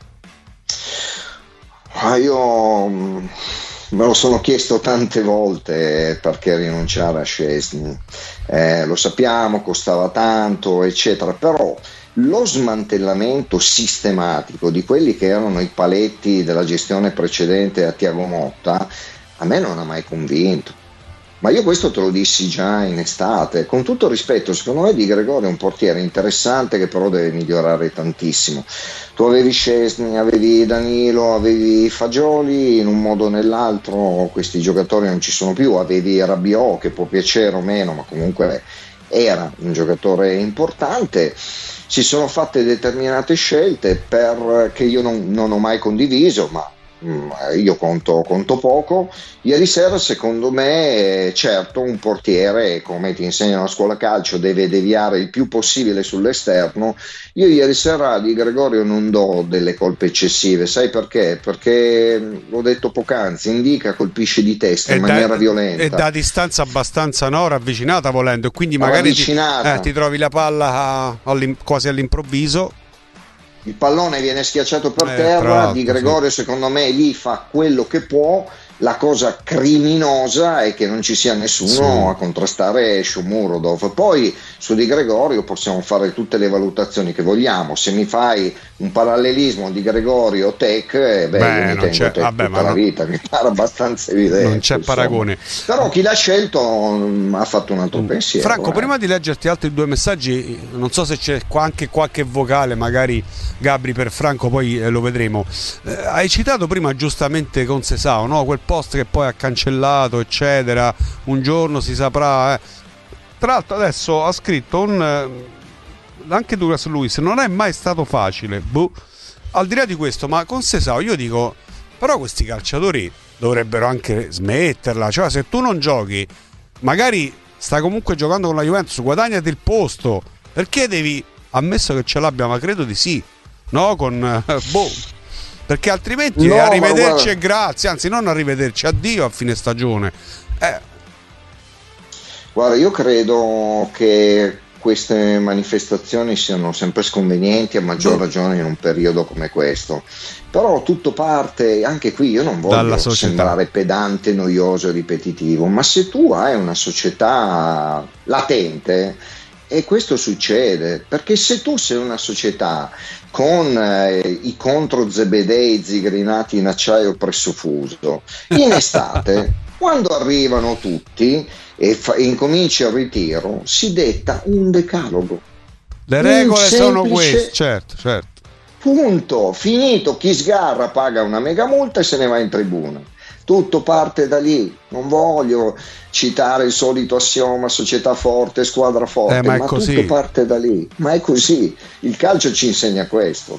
Ah, io me lo sono chiesto tante volte, perché rinunciare a Szczesny, eh, lo sappiamo, costava tanto eccetera, però lo smantellamento sistematico di quelli che erano i paletti della gestione precedente a Thiago Motta a me non ha mai convinto. Ma io questo te lo dissi già in estate. Con tutto rispetto, secondo me Di Gregorio è un portiere interessante che però deve migliorare tantissimo. Tu avevi Szczesny, avevi Danilo, avevi Fagioli, in un modo o nell'altro questi giocatori non ci sono più. Avevi Rabiot, che può piacere o meno, ma comunque era un giocatore importante. si sono fatte determinate scelte per, che io non, non ho mai condiviso, ma io conto, conto poco. Ieri sera secondo me, certo, un portiere, come ti insegnano a scuola calcio, deve deviare il più possibile sull'esterno. Io ieri sera a Di Gregorio non do delle colpe eccessive, sai perché? Perché l'ho detto poc'anzi, Indica colpisce di testa e in da, maniera violenta e da distanza abbastanza no, ravvicinata volendo, quindi magari ti, eh, ti trovi la palla a, all'im, quasi all'improvviso. Il pallone viene schiacciato per eh, terra, Di Gregorio sì. secondo me lì fa quello che può. La cosa criminosa è che non ci sia nessuno sì. a contrastare Shomurodov. Poi su Di Gregorio possiamo fare tutte le valutazioni che vogliamo. Se mi fai un parallelismo Di Gregorio Tech, eh, beh, beh, io mi tengo Tech vabbè, tutta la non... vita, mi pare abbastanza evidente. Non c'è insomma. paragone. Però chi l'ha scelto mh, ha fatto un altro mm. pensiero. Franco, eh. prima di leggerti altri due messaggi, non so se c'è anche qualche vocale, magari Gabri per Franco, poi eh, lo vedremo. Eh, hai citato prima giustamente Concesao, no? Quel post che poi ha cancellato eccetera, un giorno si saprà eh. Tra l'altro adesso ha scritto un eh, anche Douglas Lewis, non è mai stato facile, boh. Al di là di questo, ma con Sesao io dico, però questi calciatori dovrebbero anche smetterla, cioè se tu non giochi, magari stai comunque giocando con la Juventus, guadagnati il posto, perché devi, ammesso che ce l'abbia, ma credo di sì, no, con eh, boh, perché altrimenti no, arrivederci e grazie, anzi non arrivederci, addio a fine stagione. Eh. Guarda, io credo che queste manifestazioni siano sempre sconvenienti, a maggior ragione in un periodo come questo. Però tutto parte, anche qui io non voglio sembrare pedante, noioso e ripetitivo, ma se tu hai una società latente, e questo succede, perché se tu sei una società con eh, i contro Zebedei zigrinati in acciaio pressofuso, in estate, quando arrivano tutti e, fa- e incomincia il ritiro, si detta un decalogo. Le regole semplice, sono queste, certo, certo. Punto, finito, chi sgarra paga una mega multa e se ne va in tribuna. Tutto parte da lì. Non voglio citare il solito assioma società forte, squadra forte, eh, ma, ma tutto parte da lì. Ma è così, il calcio ci insegna questo.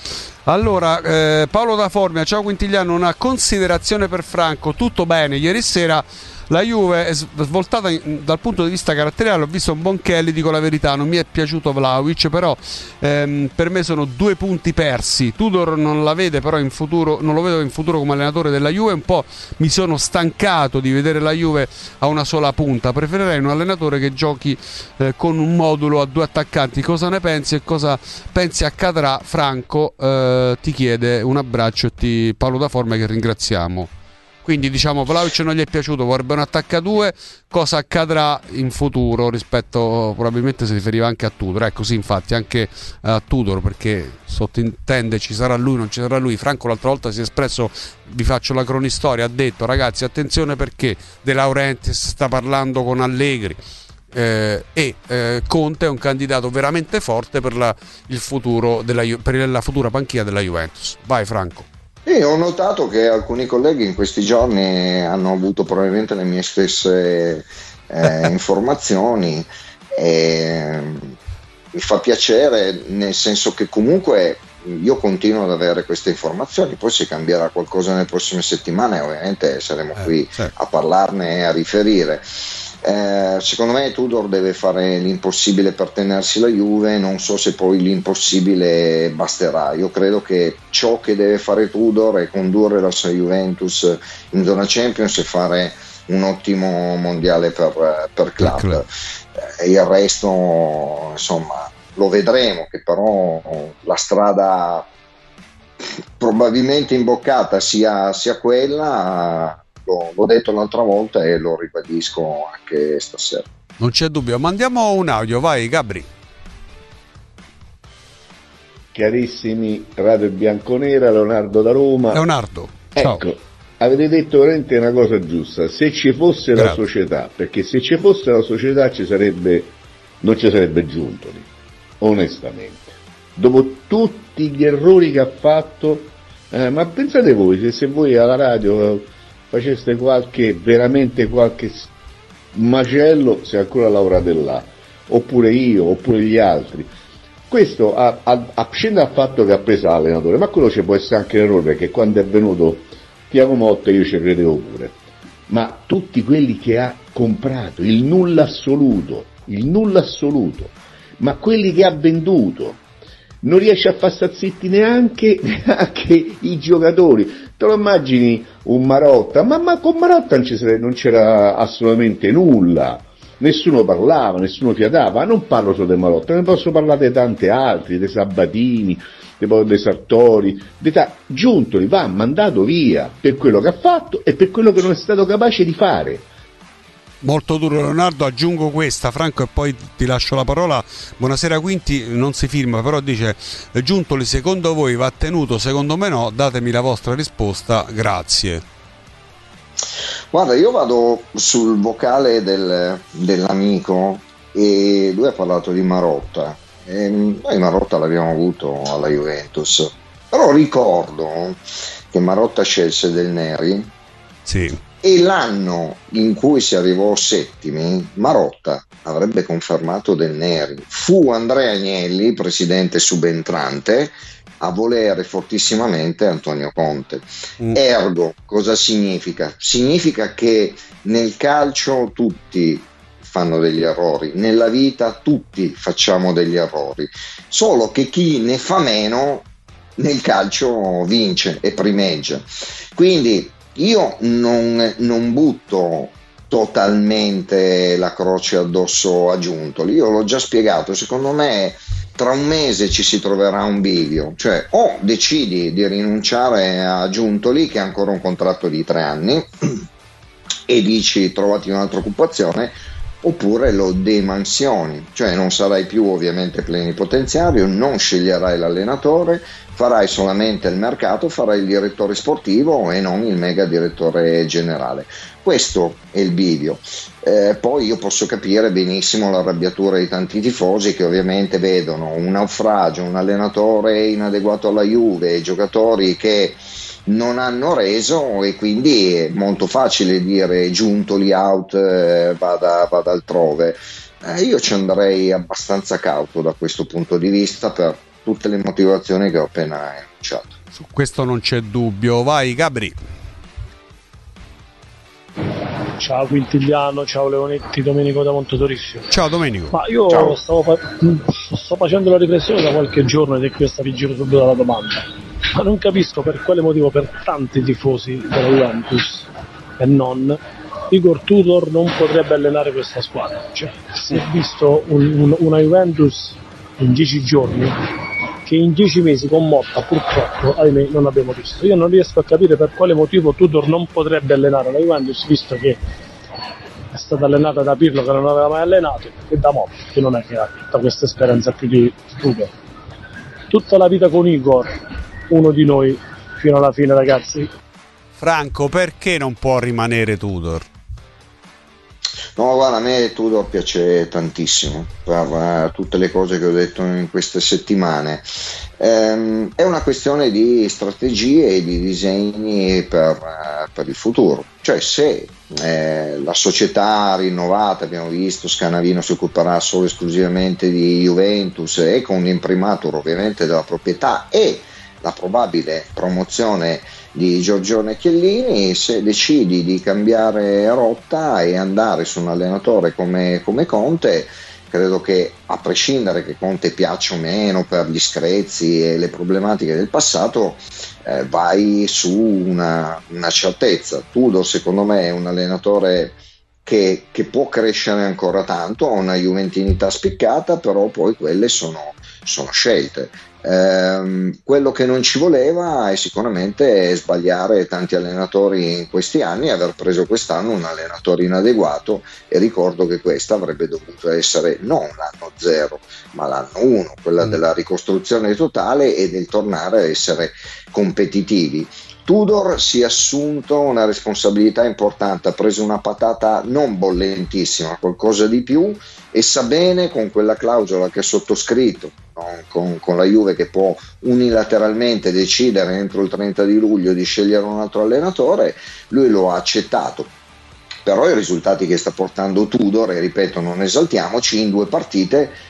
Allora, eh, Paolo da Formia, ciao Quintigliano, una considerazione per Franco, tutto bene, ieri sera la Juve è svoltata in, dal punto di vista caratteriale, ho visto un buon Kelly, dico la verità, non mi è piaciuto Vlahovic, però ehm, per me sono due punti persi. Tudor non la vede però in futuro, non lo vedo in futuro come allenatore della Juve, un po' mi sono stancato di vedere la Juve a una sola punta, preferirei un allenatore che giochi eh, con un modulo a due attaccanti. Cosa ne pensi e cosa pensi accadrà? Franco eh, ti chiede un abbraccio e ti... Paolo da Formia, che ringraziamo. Quindi diciamo Vlahovic non gli è piaciuto, vorrebbe un attacco a due, cosa accadrà in futuro rispetto, probabilmente si riferiva anche a Tudor, ecco sì, infatti anche a Tudor, perché sottintende ci sarà lui, non ci sarà lui. Franco l'altra volta si è espresso, vi faccio la cronistoria, ha detto ragazzi attenzione perché De Laurentiis sta parlando con Allegri. Eh, e eh, Conte è un candidato veramente forte per la, il futuro della, per la futura panchina della Juventus. Vai Franco. Io ho notato che alcuni colleghi in questi giorni hanno avuto probabilmente le mie stesse eh, informazioni e mi fa piacere, nel senso che comunque io continuo ad avere queste informazioni, poi se cambierà qualcosa nelle prossime settimane ovviamente saremo eh, qui certo. a parlarne e a riferire. Eh, secondo me Tudor deve fare l'impossibile per tenersi la Juve, non so se poi l'impossibile basterà. Io credo che ciò che deve fare Tudor è condurre la sua Juventus in zona Champions e fare un ottimo mondiale per, per club, club. Eh, il resto insomma lo vedremo, che però la strada probabilmente imboccata sia, sia quella. L'ho detto l'altra volta e lo ribadisco anche stasera. Non c'è dubbio, mandiamo un audio, vai Gabri. Carissimi Radio Bianconera, Leonardo da Roma. Leonardo, ciao. Ecco, avete detto veramente una cosa giusta, se ci fosse Grazie. la società, perché se ci fosse la società ci sarebbe, non ci sarebbe giunto lì, onestamente. Dopo tutti gli errori che ha fatto, eh, ma pensate voi, se, se voi alla radio faceste qualche, veramente qualche macello, se ancora lavorate là, oppure io, oppure gli altri, Questo a, a, a prescindere dal fatto che ha preso l'allenatore, ma quello ci può essere anche un errore, perché quando è venuto Thiago Motta io ci credevo pure, ma tutti quelli che ha comprato, il nulla assoluto, il nulla assoluto, ma quelli che ha venduto, non riesce a far stare zitti neanche, neanche i giocatori. Te lo immagini un Marotta, ma, ma con Marotta non, ci sare, non c'era assolutamente nulla, nessuno parlava, nessuno fiatava. Non parlo solo di Marotta, ne posso parlare di tanti altri, dei Sabatini, dei, dei Sartori, dei ta- Giuntoli va mandato via per quello che ha fatto e per quello che non è stato capace di fare. Molto duro, Leonardo. Aggiungo questa, Franco, e poi ti lascio la parola. Buonasera Quinti, non si firma, però dice: Giuntoli secondo voi va tenuto, secondo me no, datemi la vostra risposta, grazie. Guarda, io vado sul vocale del, dell'amico, e lui ha parlato di Marotta, e noi Marotta l'abbiamo avuto alla Juventus, però ricordo che Marotta scelse Del Neri, sì, e l'anno in cui si arrivò settimi Marotta avrebbe confermato Del Neri. Fu Andrea Agnelli, presidente subentrante, a volere fortissimamente Antonio Conte. Mm. Ergo, cosa significa? Significa che nel calcio tutti fanno degli errori, nella vita tutti facciamo degli errori, solo che chi ne fa meno nel calcio vince e primeggia. Quindi io non, non butto totalmente la croce addosso a Giuntoli, io l'ho già spiegato, secondo me tra un mese ci si troverà un bivio, cioè o decidi di rinunciare a Giuntoli, che ha ancora un contratto di tre anni, e dici trovati un'altra occupazione, oppure lo demansioni, cioè non sarai più ovviamente plenipotenziario, non sceglierai l'allenatore, farai solamente il mercato, farai il direttore sportivo e non il mega direttore generale. Questo è il bivio. Eh, poi io posso capire benissimo l'arrabbiatura di tanti tifosi che ovviamente vedono un naufragio, un allenatore inadeguato alla Juve, giocatori che non hanno reso, e quindi è molto facile dire Giuntoli out, eh, vada, vada altrove. Eh, io ci andrei abbastanza cauto da questo punto di vista per tutte le motivazioni che ho appena enunciato. Su questo non c'è dubbio. Vai Gabri. Ciao Quintigliano, ciao Leonetti, Domenico da Montetorissio. Ciao Domenico. Ma io ciao. Stavo fa- sto facendo la riflessione da qualche giorno, ed è questa, vi giro subito la domanda. Ma non capisco per quale motivo per tanti tifosi della Juventus e non, Igor Tudor non potrebbe allenare questa squadra. Cioè, si è visto un, un, una Juventus in dieci giorni che in dieci mesi con Motta purtroppo ahimè non abbiamo visto. Io non riesco a capire per quale motivo Tudor non potrebbe allenare la Juventus, visto che è stata allenata da Pirlo, che non aveva mai allenato, e da Motta, che non è che ha tutta questa esperienza più di Tudor. Tutta la vita con Igor, uno di noi fino alla fine, ragazzi. Franco, perché non può rimanere Tudor? No, guarda, a me Tudor piace tantissimo per uh, tutte le cose che ho detto in queste settimane. Um, è una questione di strategie e di disegni per, uh, per il futuro. Cioè, se eh, la società rinnovata, abbiamo visto, Scanavino si occuperà solo esclusivamente di Juventus, e con l'imprimatur ovviamente della proprietà e la probabile promozione di Giorgione Chiellini, se decidi di cambiare rotta e andare su un allenatore come, come Conte, credo che, a prescindere che Conte piaccia o meno per gli screzi e le problematiche del passato, eh, vai su una, una certezza. Tudor secondo me è un allenatore che, che può crescere ancora tanto, ha una juventinità spiccata, però poi quelle sono, sono scelte. Eh, quello che non ci voleva è sicuramente sbagliare tanti allenatori in questi anni, aver preso quest'anno un allenatore inadeguato, e ricordo che questa avrebbe dovuto essere non l'anno zero ma l'anno uno, quella mm. della ricostruzione totale e del tornare a essere competitivi. Tudor si è assunto una responsabilità importante, ha preso una patata non bollentissima, qualcosa di più, e sa bene, con quella clausola che ha sottoscritto, no? con, con la Juve che può unilateralmente decidere entro il trenta di luglio di scegliere un altro allenatore, lui lo ha accettato. Però i risultati che sta portando Tudor, e ripeto, non esaltiamoci, in due partite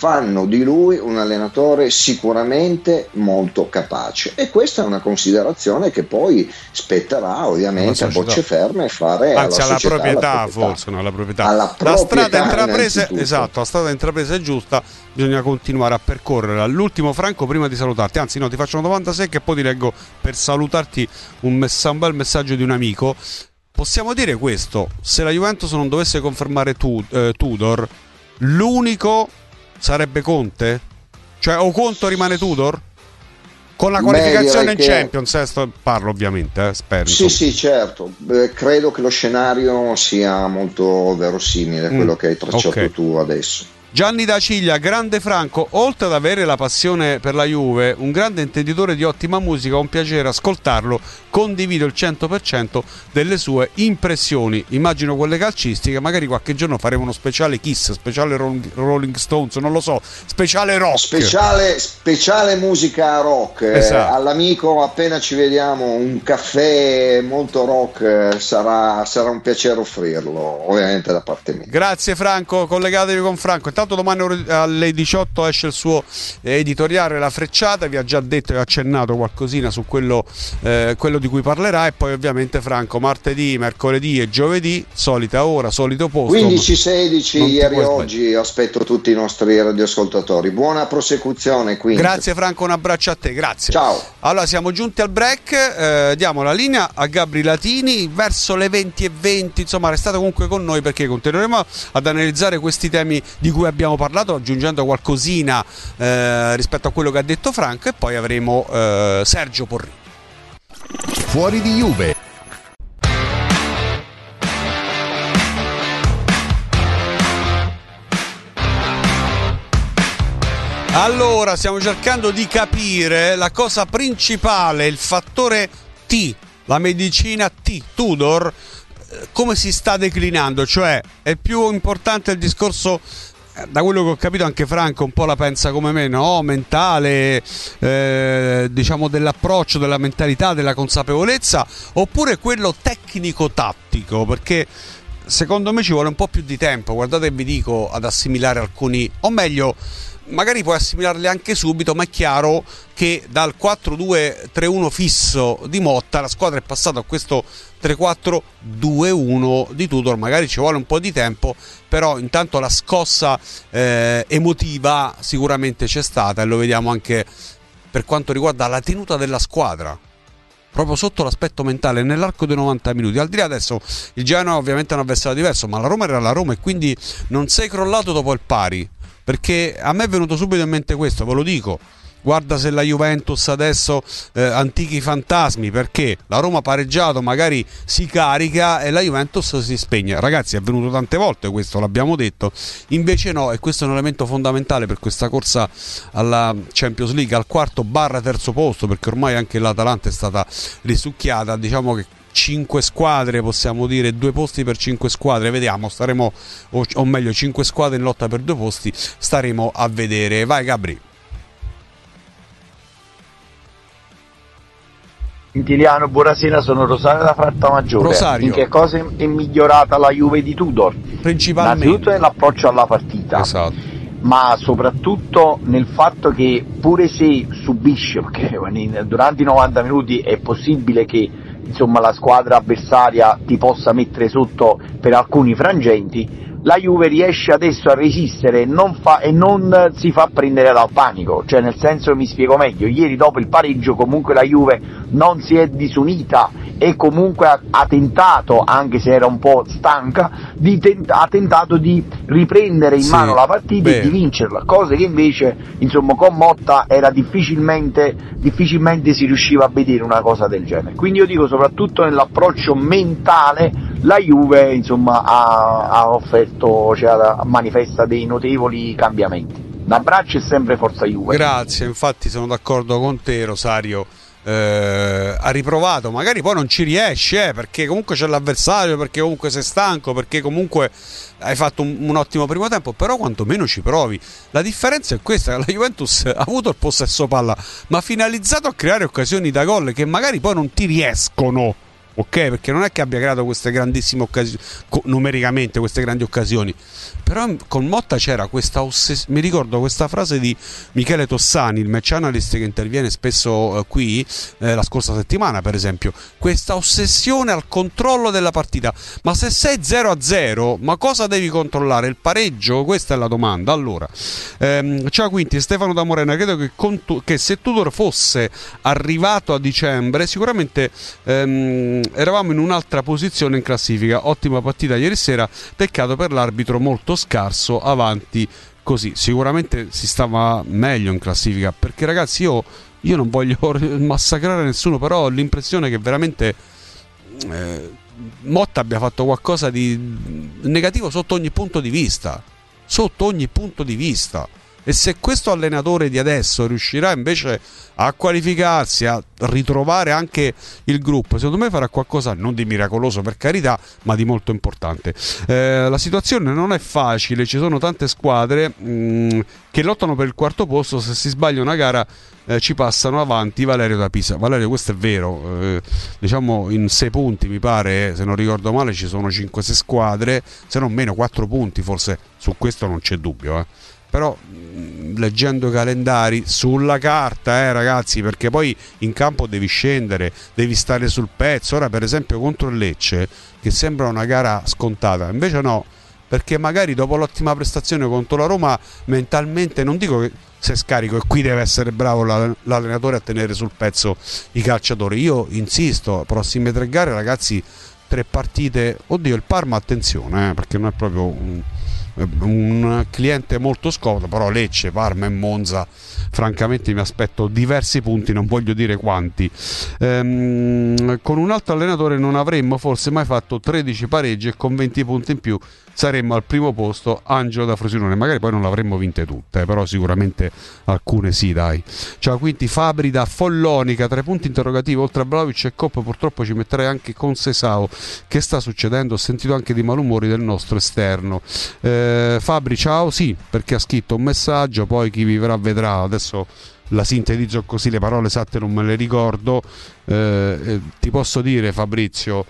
fanno di lui un allenatore sicuramente molto capace, e questa è una considerazione che poi spetterà ovviamente a bocce ferme fare anzi alla, alla società, proprietà, alla proprietà forse no, alla proprietà. alla la strada proprietà intrapresa, esatto, la strada intrapresa è giusta, bisogna continuare a percorrerla. L'ultimo, Franco, prima di salutarti, anzi no, ti faccio una domanda secca e poi ti leggo per salutarti un, messa- un bel messaggio di un amico. Possiamo dire questo: se la Juventus non dovesse confermare tu, eh, Tudor, l'unico sarebbe Conte? Cioè o Conte rimane Tudor? Con la qualificazione in che... Champions, eh, sto... parlo ovviamente, eh, spero. Sì, sì, certo. Beh, credo che lo scenario sia molto verosimile, mm. quello che hai tracciato okay. tu adesso. Gianni da Ciglia, grande Franco, oltre ad avere la passione per la Juve, un grande intenditore di ottima musica, un piacere ascoltarlo, condivido il cento per cento delle sue impressioni, immagino quelle calcistiche, magari qualche giorno faremo uno speciale Kiss, speciale Rolling Stones, non lo so, speciale rock. Speciale, speciale musica rock, esatto. eh, all'amico appena ci vediamo un caffè molto rock, sarà, sarà un piacere offrirlo, ovviamente da parte mia. Grazie Franco, collegatevi con Franco. Intanto domani alle diciotto esce il suo editoriale La Frecciata, vi ha già detto e accennato qualcosina su quello, eh, quello di cui parlerà, e poi ovviamente Franco martedì, mercoledì e giovedì, solita ora, solito posto. quindici sedici ieri e oggi, aspetto tutti i nostri radioascoltatori. Buona prosecuzione quindi. Grazie Franco, un abbraccio a te, grazie. Ciao. Allora siamo giunti al break, eh, diamo la linea a Gabri Latini verso le venti e venti, insomma restate comunque con noi perché continueremo ad analizzare questi temi di cui abbiamo parlato, aggiungendo qualcosina eh, rispetto a quello che ha detto Franco, e poi avremo eh, Sergio Porrini. Fuori di Juve. Allora, stiamo cercando di capire la cosa principale, il fattore T, la medicina T, Tudor, come si sta declinando, cioè è più importante il discorso, da quello che ho capito anche Franco un po' la pensa come me, no? Mentale, eh, diciamo dell'approccio, della mentalità, della consapevolezza, oppure quello tecnico-tattico, perché secondo me ci vuole un po' più di tempo, guardate vi dico, ad assimilare alcuni, o meglio magari puoi assimilarli anche subito, ma è chiaro che dal quattro due tre uno fisso di Motta la squadra è passata a questo tre quattro due uno di Tudor. Magari ci vuole un po' di tempo, però intanto la scossa eh, emotiva sicuramente c'è stata, e lo vediamo anche per quanto riguarda la tenuta della squadra, proprio sotto l'aspetto mentale nell'arco dei novanta minuti. Al di là adesso il Genoa ovviamente è un avversario diverso, ma la Roma era la Roma, e quindi non sei crollato dopo il pari, perché a me è venuto subito in mente questo, ve lo dico. Guarda se la Juventus adesso eh, antichi fantasmi, perché la Roma pareggiato magari si carica e la Juventus si spegne. Ragazzi, è avvenuto tante volte questo, l'abbiamo detto, invece no, e questo è un elemento fondamentale per questa corsa alla Champions League, al quarto barra terzo posto, perché ormai anche l'Atalanta è stata risucchiata. Diciamo che cinque squadre, possiamo dire due posti per cinque squadre, vediamo, staremo, o, o meglio cinque squadre in lotta per due posti, staremo a vedere. Vai Gabri. Quintiliano, buonasera, sono Rosario da Frattamaggiore. Rosario. In che cosa è migliorata la Juve di Tudor? Principalmente innanzitutto nell'approccio alla partita, esatto, ma soprattutto nel fatto che pure se subisce, perché durante i novanta minuti è possibile che insomma la squadra avversaria ti possa mettere sotto per alcuni frangenti, la Juve riesce adesso a resistere non fa, e non si fa prendere dal panico, cioè nel senso, mi spiego meglio, ieri dopo il pareggio comunque la Juve non si è disunita e comunque ha, ha tentato, anche se era un po' stanca, di tent- ha tentato di riprendere in sì, mano la partita beh. e di vincerla, cosa che invece insomma con Motta era difficilmente, difficilmente si riusciva a vedere una cosa del genere. Quindi io dico, soprattutto nell'approccio mentale la Juve insomma ha, ha offerto, cioè manifesta dei notevoli cambiamenti. Un abbraccio e sempre forza Juve. Grazie, infatti sono d'accordo con te Rosario. Eh, ha riprovato, magari poi non ci riesce eh, perché comunque c'è l'avversario, perché comunque sei stanco, perché comunque hai fatto un, un ottimo primo tempo, però quantomeno ci provi. La differenza è questa: la Juventus ha avuto il possesso palla, ma finalizzato a creare occasioni da gol che magari poi non ti riescono ok? Perché non è che abbia creato queste grandissime occasioni, numericamente queste grandi occasioni, però con Motta c'era questa ossessione. Mi ricordo questa frase di Michele Tossani, il match analyst che interviene spesso eh, qui, eh, la scorsa settimana per esempio, questa ossessione al controllo della partita. Ma se sei zero a zero, ma cosa devi controllare? Il pareggio? Questa è la domanda. Allora, ehm, ciao Quinti, Stefano da Morena, credo che, tu- che se Tudor fosse arrivato a dicembre sicuramente ehm, eravamo in un'altra posizione in classifica. Ottima partita ieri sera, peccato per l'arbitro molto scarso, avanti così. Sicuramente si stava meglio in classifica, perché ragazzi io, io non voglio massacrare nessuno, però ho l'impressione che veramente eh, Motta abbia fatto qualcosa di negativo sotto ogni punto di vista, sotto ogni punto di vista. E se questo allenatore di adesso riuscirà invece a qualificarsi, a ritrovare anche il gruppo, secondo me farà qualcosa non di miracoloso, per carità, ma di molto importante. Eh, la situazione non è facile, ci sono tante squadre mh, che lottano per il quarto posto. Se si sbaglia una gara eh, ci passano avanti Valerio da Pisa. Valerio, questo è vero, eh, diciamo in sei punti mi pare, se non ricordo male ci sono cinque sei squadre, se non meno quattro punti forse, su questo non c'è dubbio, eh. Però leggendo i calendari sulla carta, eh, ragazzi, perché poi in campo devi scendere, devi stare sul pezzo. Ora per esempio contro il Lecce, che sembra una gara scontata, invece no, perché magari dopo l'ottima prestazione contro la Roma mentalmente, non dico che sei scarico, e qui deve essere bravo l'allenatore a tenere sul pezzo i calciatori. Io insisto, prossime tre gare ragazzi, tre partite, oddio il Parma attenzione, eh, perché non è proprio un un cliente molto scomodo, però Lecce, Parma e Monza francamente mi aspetto diversi punti, non voglio dire quanti. Ehm, con un altro allenatore non avremmo forse mai fatto tredici pareggi e con venti punti in più saremmo al primo posto. Angelo da Frosinone, magari poi non l'avremmo vinte tutte, però sicuramente alcune sì, dai. Ciao quindi Fabri da Follonica, tre punti interrogativi, oltre a Vlahovic e Coppa purtroppo ci metterei anche con Sesao. Che sta succedendo? Ho sentito anche di malumori del nostro esterno. eh, Fabri ciao, sì, perché ha scritto un messaggio, poi chi vivrà vedrà. Adesso la sintetizzo così, le parole esatte non me le ricordo. eh, eh, ti posso dire Fabrizio,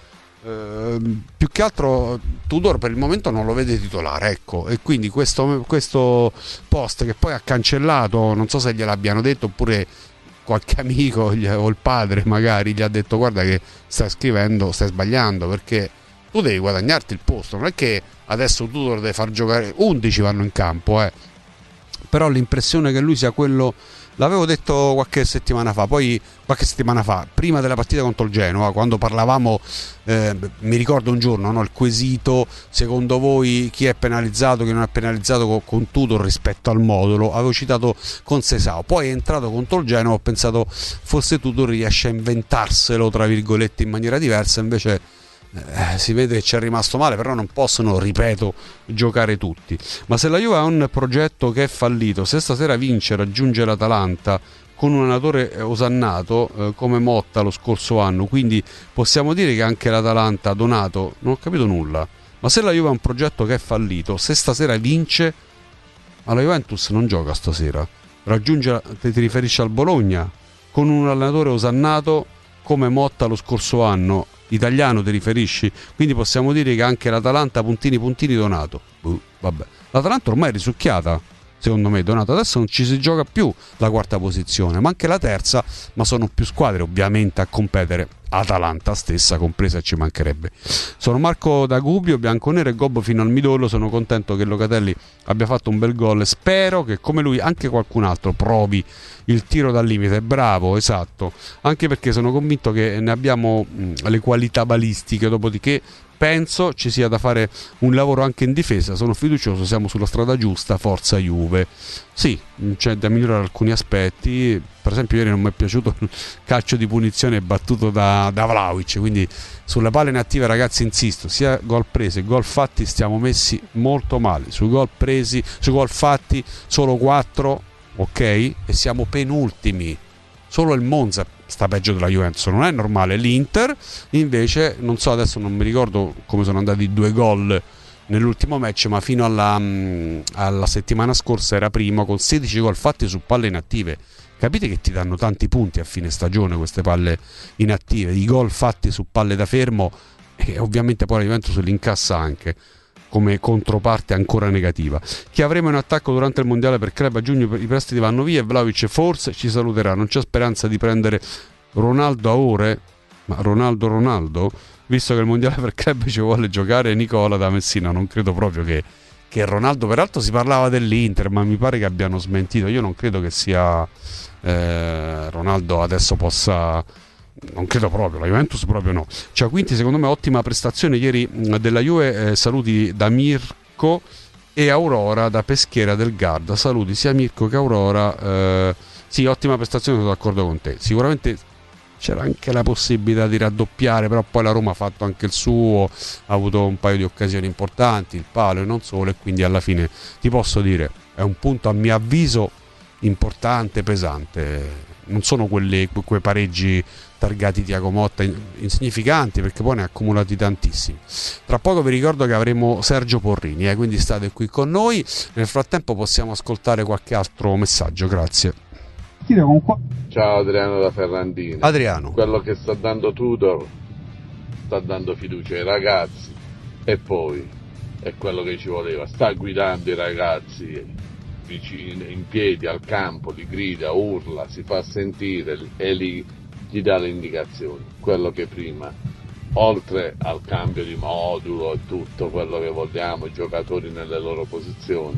Uh, più che altro Tudor per il momento non lo vede titolare, ecco, e quindi questo, questo post che poi ha cancellato, non so se gliel'abbiano detto oppure qualche amico o il padre magari gli ha detto guarda che stai scrivendo, stai sbagliando, perché tu devi guadagnarti il posto, non è che adesso Tudor deve far giocare undici vanno in campo, eh. Però l'impressione che lui sia quello, l'avevo detto qualche settimana fa, poi qualche settimana fa, prima della partita contro il Genoa, quando parlavamo, eh, mi ricordo un giorno, no, il quesito, secondo voi chi è penalizzato, chi non è penalizzato con, con Tudor rispetto al modulo, avevo citato con Sesao, poi è entrato contro il Genoa, ho pensato forse Tudor riesce a inventarselo tra virgolette in maniera diversa, invece Eh, si vede che ci è rimasto male, però non possono, ripeto, giocare tutti. Ma se la Juve ha un progetto che è fallito, se stasera vince, raggiunge l'Atalanta con un allenatore osannato eh, come Motta lo scorso anno, quindi possiamo dire che anche l'Atalanta ha donato, non ho capito nulla. Ma se la Juve ha un progetto che è fallito, se stasera vince, ma la Juventus non gioca stasera, raggiunge, ti riferisci al Bologna con un allenatore osannato come Motta lo scorso anno, italiano ti riferisci, quindi possiamo dire che anche l'Atalanta puntini puntini donato. Uh, vabbè. L'Atalanta ormai è risucchiata, secondo me, donato, adesso non ci si gioca più la quarta posizione, ma anche la terza, ma sono più squadre ovviamente a competere, Atalanta stessa compresa, ci mancherebbe. Sono Marco da Gubbio, bianconero e gobbo fino al midollo, sono contento che Locatelli abbia fatto un bel gol, spero che come lui anche qualcun altro provi il tiro dal limite, bravo, esatto, anche perché sono convinto che ne abbiamo mh, le qualità balistiche, dopodiché penso ci sia da fare un lavoro anche in difesa, sono fiducioso, siamo sulla strada giusta, forza Juve. Sì, c'è da migliorare alcuni aspetti, per esempio ieri non mi è piaciuto il calcio di punizione battuto da, da Vlahovic, quindi sulle palle inattive ragazzi insisto, sia gol presi che gol fatti stiamo messi molto male, sui gol presi, sui gol fatti solo quattro, ok, e siamo penultimi. Solo il Monza sta peggio della Juventus, non è normale. L'Inter invece, non so, adesso non mi ricordo come sono andati i due gol nell'ultimo match, ma fino alla, alla settimana scorsa era primo con sedici gol fatti su palle inattive, capite che ti danno tanti punti a fine stagione queste palle inattive, i gol fatti su palle da fermo, e ovviamente poi la Juventus li incassa anche come controparte ancora negativa. Chi avremo in attacco durante il mondiale per club? A giugno i prestiti vanno via e Vlahovic forse ci saluterà. Non c'è speranza di prendere Ronaldo a ore? Ma Ronaldo Ronaldo? Visto che il mondiale per club ci vuole giocare Nicola da Messina, non credo proprio che, che Ronaldo, peraltro si parlava dell'Inter, ma mi pare che abbiano smentito. Io non credo che sia eh, Ronaldo adesso possa... Non credo proprio, la Juventus proprio no. Cioè, quindi secondo me ottima prestazione ieri della Juve, eh, saluti da Mirko e Aurora da Peschiera del Garda. Saluti sia Mirko che Aurora. Eh, sì, ottima prestazione, sono d'accordo con te. Sicuramente c'era anche la possibilità di raddoppiare, però poi la Roma ha fatto anche il suo, ha avuto un paio di occasioni importanti, il palo e non solo, e quindi alla fine ti posso dire, è un punto a mio avviso importante, pesante. Non sono quelle, quei pareggi targati Tiago Motta insignificanti, perché poi ne ha accumulati tantissimi. Tra poco vi ricordo che avremo Sergio Porrini, eh, quindi state qui con noi. Nel frattempo possiamo ascoltare qualche altro messaggio, grazie. Ciao Adriano da Ferrandina. Adriano, quello che sta dando Tudor sta dando fiducia ai ragazzi, e poi è quello che ci voleva, sta guidando i ragazzi vicini, in piedi al campo, li grida, urla, si fa sentire e li, gli dà le indicazioni. Quello che prima, oltre al cambio di modulo e tutto quello che vogliamo, i giocatori nelle loro posizioni,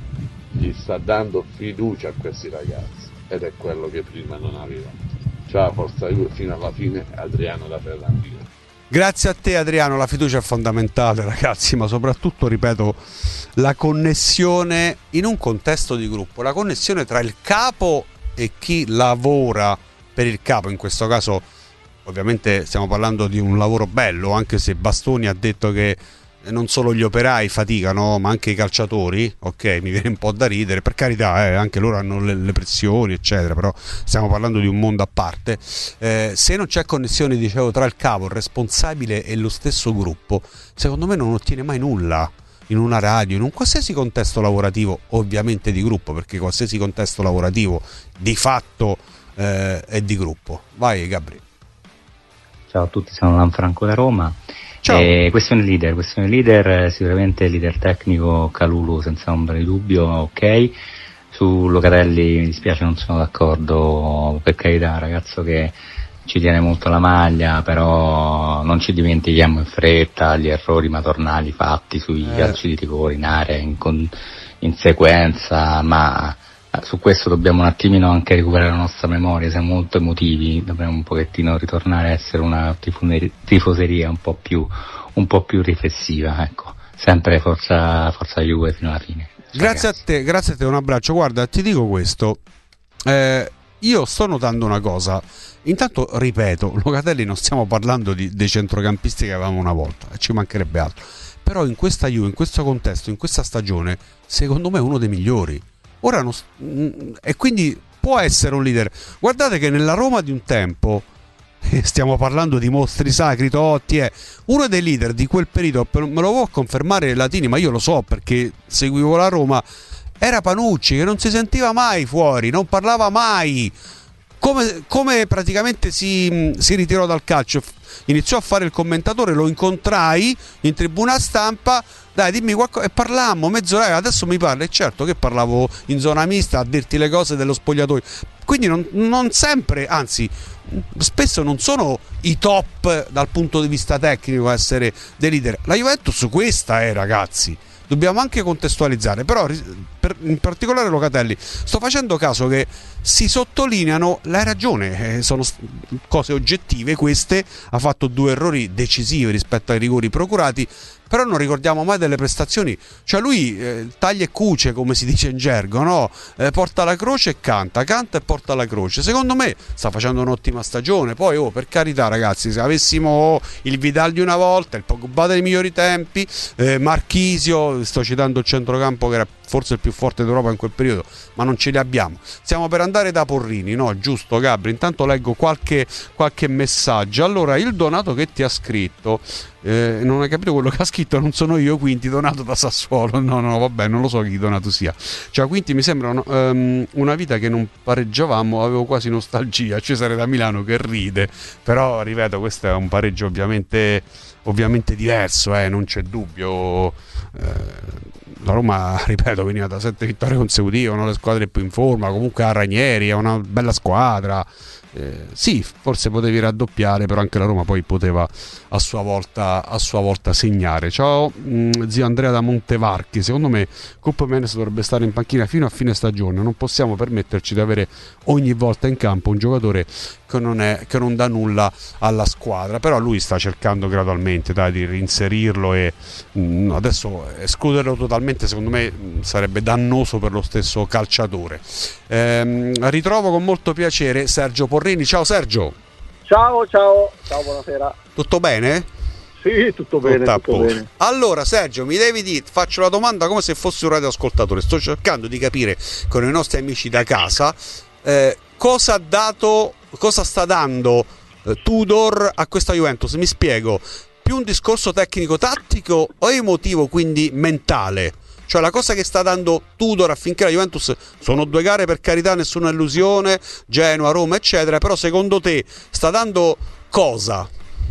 gli sta dando fiducia a questi ragazzi, ed è quello che prima non aveva. Ciao, forza Juve fino alla fine, Adriano da Ferrandina. Grazie a te Adriano, la fiducia è fondamentale ragazzi, ma soprattutto, ripeto, la connessione in un contesto di gruppo, la connessione tra il capo e chi lavora per il capo. In questo caso ovviamente stiamo parlando di un lavoro bello, anche se Bastoni ha detto che non solo gli operai faticano, ma anche i calciatori. Ok, mi viene un po' da ridere, per carità, eh, anche loro hanno le, le pressioni eccetera, però stiamo parlando di un mondo a parte. Eh, se non c'è connessione, dicevo, tra il capo, il responsabile e lo stesso gruppo, secondo me non ottiene mai nulla in una radio, in un qualsiasi contesto lavorativo, ovviamente di gruppo, perché qualsiasi contesto lavorativo di fatto eh, è di gruppo. Vai Gabri. Ciao a tutti, sono Lanfranco da Roma. Eh, questione leader, questione leader, sicuramente leader tecnico Calulu senza ombra di dubbio, ok. Su Locatelli mi dispiace, non sono d'accordo, per carità, ragazzo che ci tiene molto la maglia, però non ci dimentichiamo in fretta gli errori madornali fatti sui eh. calci di rigore in area, in, con, in sequenza, ma su questo dobbiamo un attimino anche recuperare la nostra memoria, siamo molto emotivi, dobbiamo un pochettino ritornare a essere una tifoseria un po' più un po' più riflessiva, ecco. Sempre forza forza Juve fino alla fine. Grazie ragazzi. a te, grazie a te, un abbraccio. Guarda, ti dico questo, eh, io sto notando una cosa. Intanto ripeto, Locatelli non stiamo parlando di, dei centrocampisti che avevamo una volta, ci mancherebbe altro. Però in questa Juve, in questo contesto, in questa stagione, secondo me è uno dei migliori. Ora non, e quindi può essere un leader. Guardate che nella Roma di un tempo, stiamo parlando di mostri sacri, Totti, è uno dei leader di quel periodo, me lo può confermare Latini, ma io lo so perché seguivo la Roma, era Panucci, che non si sentiva mai fuori, non parlava mai. Come, come praticamente si, si ritirò dal calcio, iniziò a fare il commentatore, lo incontrai in tribuna stampa, dai dimmi qualcosa, e parlammo mezz'ora, adesso mi parla, e certo che parlavo in zona mista a dirti le cose dello spogliatoio, quindi non, non sempre, anzi spesso non sono i top dal punto di vista tecnico a essere dei leader. La Juventus questa è, ragazzi, dobbiamo anche contestualizzare, però per, in particolare Locatelli, sto facendo caso che si sottolineano, l'hai ragione, eh, sono cose oggettive queste, ha fatto due errori decisivi rispetto ai rigori procurati, però non ricordiamo mai delle prestazioni, cioè lui eh, taglia e cuce, come si dice in gergo, no? Eh, porta la croce e canta, canta e porta la croce. Secondo me sta facendo un'ottima stagione. Poi oh, per carità ragazzi, se avessimo oh, il Vidal di una volta, il Pogba dei migliori tempi, eh, Marchisio, sto citando il centrocampo che era forse il più forte d'Europa in quel periodo, ma non ce li abbiamo. Stiamo per andare da Porrini, no? Giusto, Gabri? Intanto leggo qualche, qualche messaggio. Allora, il Donato che ti ha scritto, eh, non hai capito quello che ha scritto, non sono io, quindi Donato da Sassuolo. No, no, vabbè, non lo so chi Donato sia. Cioè, quindi mi sembra un, um, una vita che non pareggiavamo, avevo quasi nostalgia. Cesare da Milano che ride, però, ripeto, questo è un pareggio ovviamente, ovviamente diverso, eh, non c'è dubbio. Eh, La Roma, ripeto, veniva da sette vittorie consecutive, una delle squadre più in forma, comunque a Ranieri, è una bella squadra. Eh, sì, forse potevi raddoppiare, però anche la Roma poi poteva a sua volta, a sua volta segnare. Ciao mh, zio Andrea da Montevarchi, secondo me Coppa Menes dovrebbe stare in panchina fino a fine stagione, non possiamo permetterci di avere ogni volta in campo un giocatore che non, è, che non dà nulla alla squadra, però lui sta cercando gradualmente dai, di reinserirlo e mh, adesso escluderlo totalmente secondo me mh, sarebbe dannoso per lo stesso calciatore. Ehm, ritrovo con molto piacere Sergio Porrini. Ciao Sergio. Ciao, ciao, ciao, buonasera. Tutto bene? Sì, tutto bene, tutto bene. Allora Sergio, mi devi dire, faccio la domanda come se fossi un radioascoltatore, sto cercando di capire con i nostri amici da casa eh, cosa ha dato, cosa sta dando eh, Tudor a questa Juventus. Mi spiego, più un discorso tecnico-tattico o emotivo, quindi mentale? Cioè la cosa che sta dando Tudor affinché la Juventus, sono due gare per carità, nessuna illusione, Genoa, Roma eccetera, però secondo te sta dando cosa?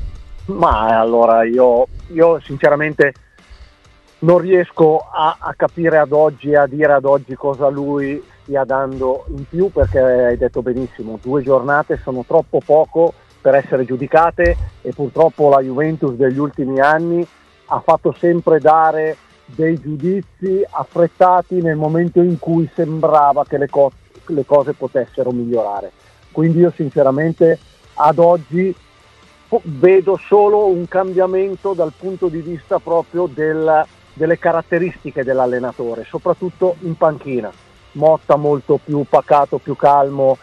Ma allora io, io sinceramente non riesco a, a capire ad oggi, a dire ad oggi cosa lui stia dando in più, perché hai detto benissimo, due giornate sono troppo poco per essere giudicate e purtroppo la Juventus degli ultimi anni ha fatto sempre dare dei giudizi affrettati nel momento in cui sembrava che le, co- le cose potessero migliorare. Quindi io sinceramente ad oggi vedo solo un cambiamento dal punto di vista proprio del, delle caratteristiche dell'allenatore, soprattutto in panchina. Motta molto più pacato, più calmo,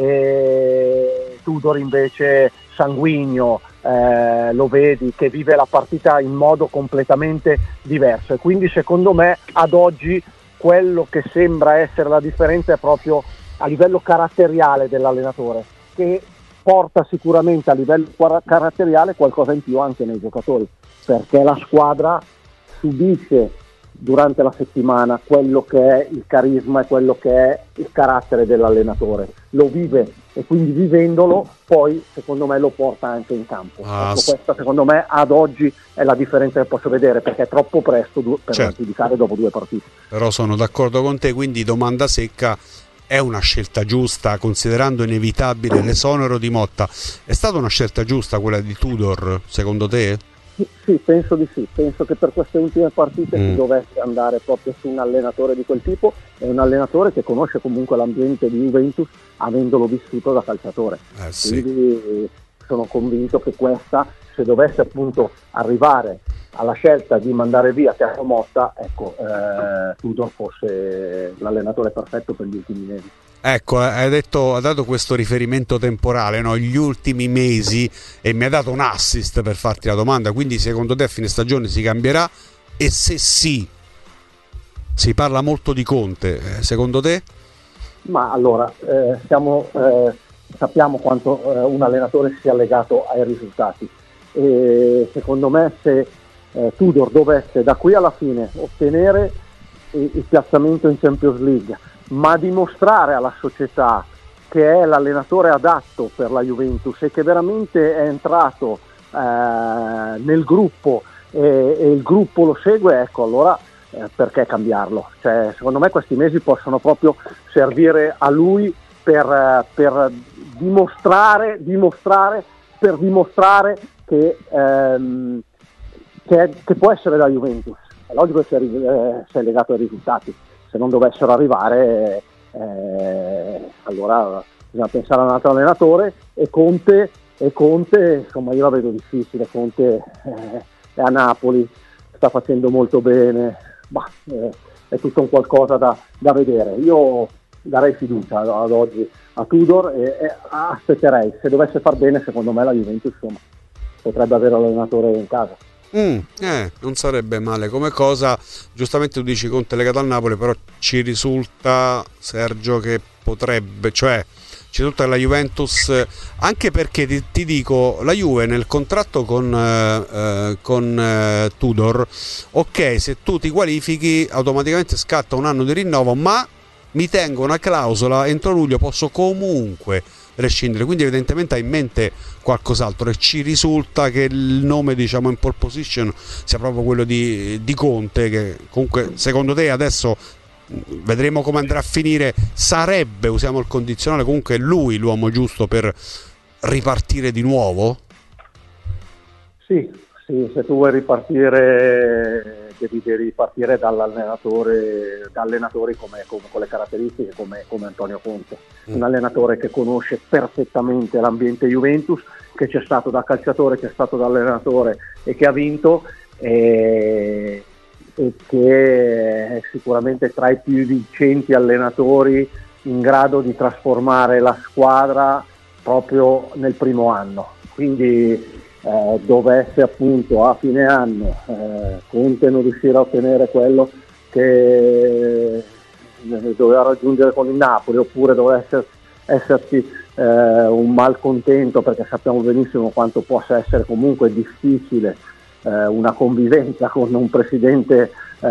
e Tudor invece sanguigno, eh, lo vedi che vive la partita in modo completamente diverso, e quindi secondo me ad oggi quello che sembra essere la differenza è proprio a livello caratteriale dell'allenatore, che porta sicuramente a livello caratteriale qualcosa in più anche nei giocatori, perché la squadra subisce durante la settimana quello che è il carisma e quello che è il carattere dell'allenatore, lo vive e quindi vivendolo poi secondo me lo porta anche in campo. Ah, ecco, questa secondo me ad oggi è la differenza che posso vedere, perché è troppo presto per certo. giudicare dopo due partite. Però sono d'accordo con te, quindi domanda secca, è una scelta giusta considerando inevitabile l'esonero di Motta? È stata una scelta giusta quella di Tudor secondo te? Sì, sì, penso di sì, penso che per queste ultime partite mm. si dovesse andare proprio su un allenatore di quel tipo, e un allenatore che conosce comunque l'ambiente di Juventus avendolo vissuto da calciatore. Eh, sì. Quindi sono convinto che questa, se dovesse appunto arrivare alla scelta di mandare via Thiago Motta, ecco, eh, Tudor fosse l'allenatore perfetto per gli ultimi mesi. Ecco, hai detto, ha dato questo riferimento temporale, no? Gli ultimi mesi, e mi ha dato un assist per farti la domanda, quindi secondo te a fine stagione si cambierà? E se sì, si parla molto di Conte, secondo te? Ma allora, eh, siamo, eh, sappiamo quanto eh, un allenatore sia legato ai risultati, e secondo me se eh, Tudor dovesse da qui alla fine ottenere il, il piazzamento in Champions League, ma dimostrare alla società che è l'allenatore adatto per la Juventus e che veramente è entrato eh, nel gruppo e, e il gruppo lo segue, ecco, allora eh, perché cambiarlo? Cioè, secondo me questi mesi possono proprio servire a lui per, per dimostrare, dimostrare, per dimostrare che, ehm, che, è, che può essere la Juventus. È logico che sei, eh, sei legato ai risultati. Se non dovessero arrivare, eh, allora bisogna pensare a un altro allenatore, e Conte, e Conte insomma io la vedo difficile. Conte eh, è a Napoli, sta facendo molto bene, bah, eh, è tutto un qualcosa da, da vedere. Io darei fiducia ad oggi a Tudor e, e aspetterei, se dovesse far bene secondo me la Juventus insomma potrebbe avere l'allenatore in casa. Mm, eh, non sarebbe male come cosa. Giustamente tu dici Conte legato al Napoli, però ci risulta, Sergio, che potrebbe, cioè ci risulta la Juventus, anche perché ti, ti dico, la Juve nel contratto con, eh, con eh, Tudor, ok, se tu ti qualifichi automaticamente scatta un anno di rinnovo, ma mi tengo una clausola, entro luglio posso comunque rescindere, quindi evidentemente ha in mente qualcos'altro, e ci risulta che il nome, diciamo, in pole position sia proprio quello di, di Conte, che comunque secondo te adesso vedremo come andrà a finire, sarebbe, usiamo il condizionale, comunque lui l'uomo giusto per ripartire di nuovo? Sì, sì, se tu vuoi ripartire devi, devi ripartire dall'allenatore, da allenatori come, come, con le caratteristiche come, come Antonio Conte, mm. un allenatore che conosce perfettamente l'ambiente Juventus, che c'è stato da calciatore, che è stato da allenatore e che ha vinto, e, e che è sicuramente tra i più vincenti allenatori in grado di trasformare la squadra proprio nel primo anno. Quindi eh, dovesse appunto a fine anno eh, Conte non riuscire a ottenere quello che doveva raggiungere con il Napoli, oppure dovesse esserci eh, un malcontento, perché sappiamo benissimo quanto possa essere comunque difficile eh, una convivenza con un presidente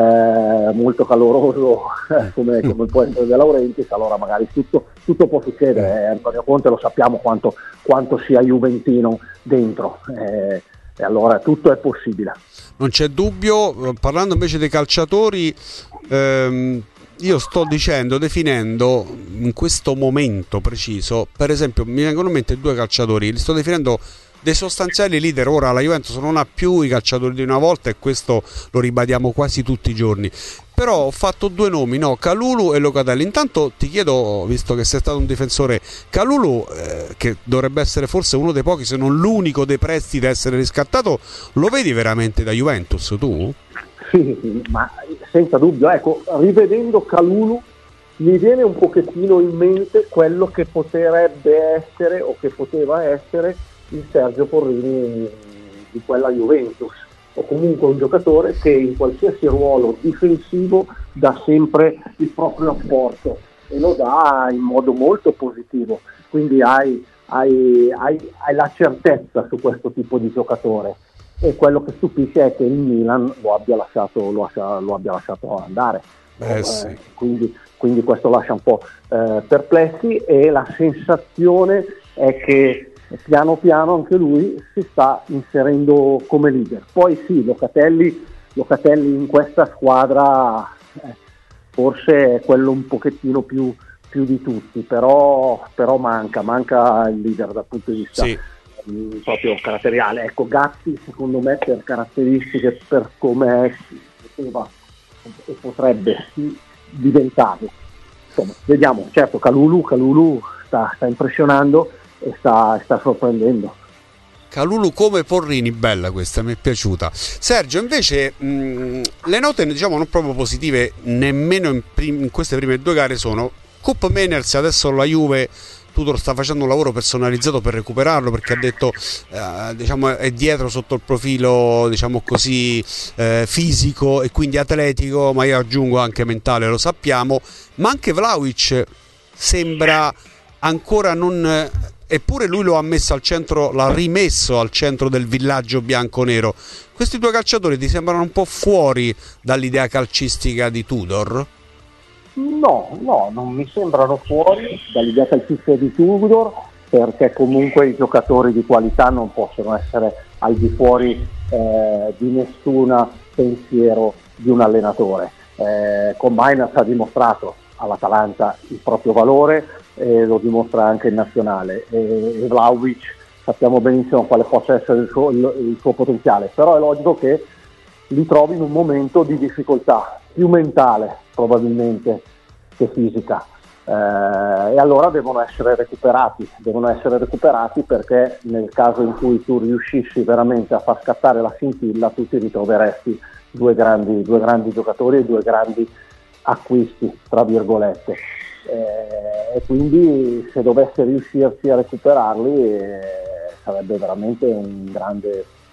eh, molto caloroso eh, come, come può essere De Laurentiis, allora magari tutto, tutto può succedere. eh, Antonio Conte lo sappiamo quanto, quanto sia juventino dentro, eh, e allora tutto è possibile, non c'è dubbio. Parlando invece dei calciatori, ehm, io sto dicendo, definendo in questo momento preciso, per esempio mi vengono in mente due calciatori, li sto definendo dei sostanziali leader. Ora la Juventus non ha più i calciatori di una volta, e questo lo ribadiamo quasi tutti i giorni, però ho fatto due nomi, no? Kalulu e Locatelli. Intanto ti chiedo, visto che sei stato un difensore, Kalulu, eh, che dovrebbe essere forse uno dei pochi, se non l'unico dei prestiti a essere riscattato, lo vedi veramente da Juventus tu? Sì, ma senza dubbio. Ecco, rivedendo Kalulu mi viene un pochettino in mente quello che potrebbe essere o che poteva essere il Sergio Porrini di quella Juventus, o comunque un giocatore che in qualsiasi ruolo difensivo dà sempre il proprio apporto e lo dà in modo molto positivo, quindi hai, hai, hai, hai la certezza su questo tipo di giocatore, e quello che stupisce è che il Milan lo abbia lasciato, lo, lo abbia lasciato andare. Eh, sì. eh, quindi, quindi questo lascia un po' eh, perplessi, e la sensazione è che piano piano anche lui si sta inserendo come leader. Poi sì, Locatelli, Locatelli in questa squadra eh, forse è quello un pochettino più, più di tutti, però, però manca, manca il leader dal punto di vista sì. mh, proprio caratteriale. Ecco, Gatti secondo me per caratteristiche, per come è, poteva e potrebbe diventare. Insomma, vediamo. Certo, Kalulu, Kalulu sta, sta impressionando e sta, sta sorprendendo. Kalulu come Porrini, bella questa, mi è piaciuta. Sergio, invece mh, le note, diciamo, non proprio positive nemmeno in, prim- in queste prime due gare sono Koop Meiners. Adesso la Juve, Tudor sta facendo un lavoro personalizzato per recuperarlo, perché ha detto eh, diciamo, è dietro sotto il profilo, diciamo così, eh, fisico e quindi atletico, ma io aggiungo anche mentale, lo sappiamo. Ma anche Vlahovic sembra ancora non, eppure lui lo ha messo al centro, l'ha rimesso al centro del villaggio bianconero. Questi due calciatori ti sembrano un po' fuori dall'idea calcistica di Tudor? No, no, non mi sembrano fuori dall'idea calcistica di Tudor, perché comunque i giocatori di qualità non possono essere al di fuori eh, di nessun pensiero di un allenatore. Eh, con Meiners ha dimostrato all'Atalanta il proprio valore, e lo dimostra anche in nazionale, e, e Vlahovic sappiamo benissimo quale possa essere il suo, il, il suo potenziale, però è logico che li trovi in un momento di difficoltà più mentale probabilmente che fisica, eh, e allora devono essere recuperati devono essere recuperati perché nel caso in cui tu riuscissi veramente a far scattare la scintilla, tu ti ritroveresti due grandi, due grandi giocatori e due grandi acquisti, tra virgolette, eh, e quindi se dovesse riuscirsi a recuperarli eh, sarebbe veramente un grande,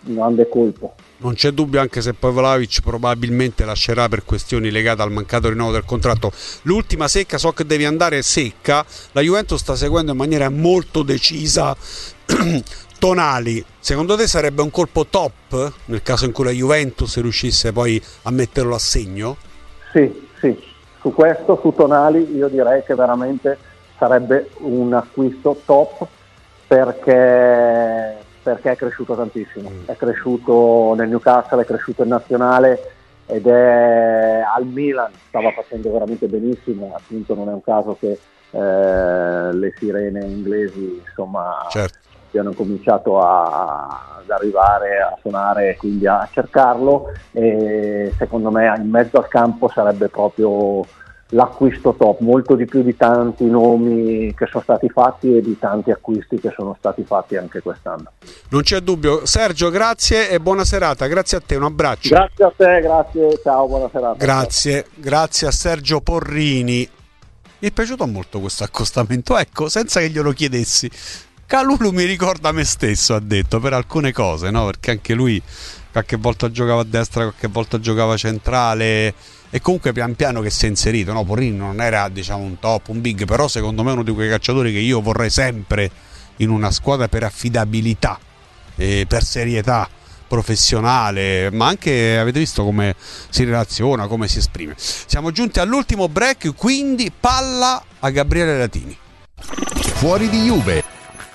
un grande colpo. Non c'è dubbio, anche se poi Vlahovic probabilmente lascerà per questioni legate al mancato rinnovo del contratto. L'ultima secca, so che devi andare secca, la Juventus sta seguendo in maniera molto decisa Tonali. Secondo te sarebbe un colpo top nel caso in cui la Juventus riuscisse poi a metterlo a segno? Sì, sì, su questo, su Tonali io direi che veramente sarebbe un acquisto top, perché perché è cresciuto tantissimo, mm. è cresciuto nel Newcastle, è cresciuto in nazionale ed è al Milan, stava facendo veramente benissimo, appunto non è un caso che eh, le sirene inglesi insomma certo. abbiano cominciato a, ad arrivare a suonare e quindi a cercarlo, e secondo me in mezzo al campo sarebbe proprio l'acquisto top, molto di più di tanti nomi che sono stati fatti e di tanti acquisti che sono stati fatti anche quest'anno. Non c'è dubbio. Sergio, grazie e buona serata. Grazie a te, un abbraccio. Grazie a te, grazie, ciao, buona serata. Grazie, grazie a Sergio Porrini. Mi è piaciuto molto questo accostamento, ecco, senza che glielo chiedessi. Kalulu mi ricorda me stesso, ha detto, per alcune cose, no? Perché anche lui qualche volta giocava a destra, qualche volta giocava centrale, e comunque pian piano che si è inserito, no? Porrini non era, diciamo, un top, un big, però secondo me è uno di quei calciatori che io vorrei sempre in una squadra per affidabilità, eh, per serietà professionale, ma anche avete visto come si relaziona, come si esprime. Siamo giunti all'ultimo break, quindi palla a Gabriele Latini. Fuori di Juve.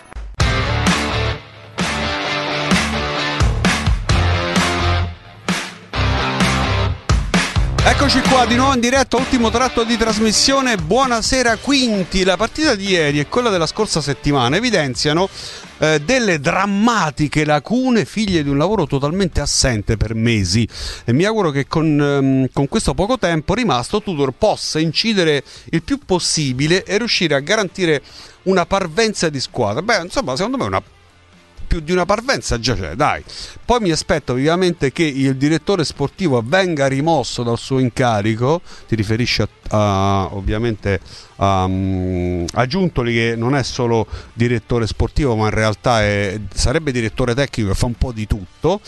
Eccoci qua di nuovo in diretta, ultimo tratto di trasmissione. Buonasera Quinti. La partita di ieri e quella della scorsa settimana evidenziano eh, delle drammatiche lacune figlie di un lavoro totalmente assente per mesi, e mi auguro che con, ehm, con questo poco tempo rimasto Tudor possa incidere il più possibile e riuscire a garantire una parvenza di squadra. Beh, insomma, secondo me una più di una parvenza già c'è, dai. Poi mi aspetto ovviamente che il direttore sportivo venga rimosso dal suo incarico. Ti riferisci a, a, ovviamente a, a Giuntoli, che non è solo direttore sportivo ma in realtà è, sarebbe direttore tecnico e fa un po' di tutto.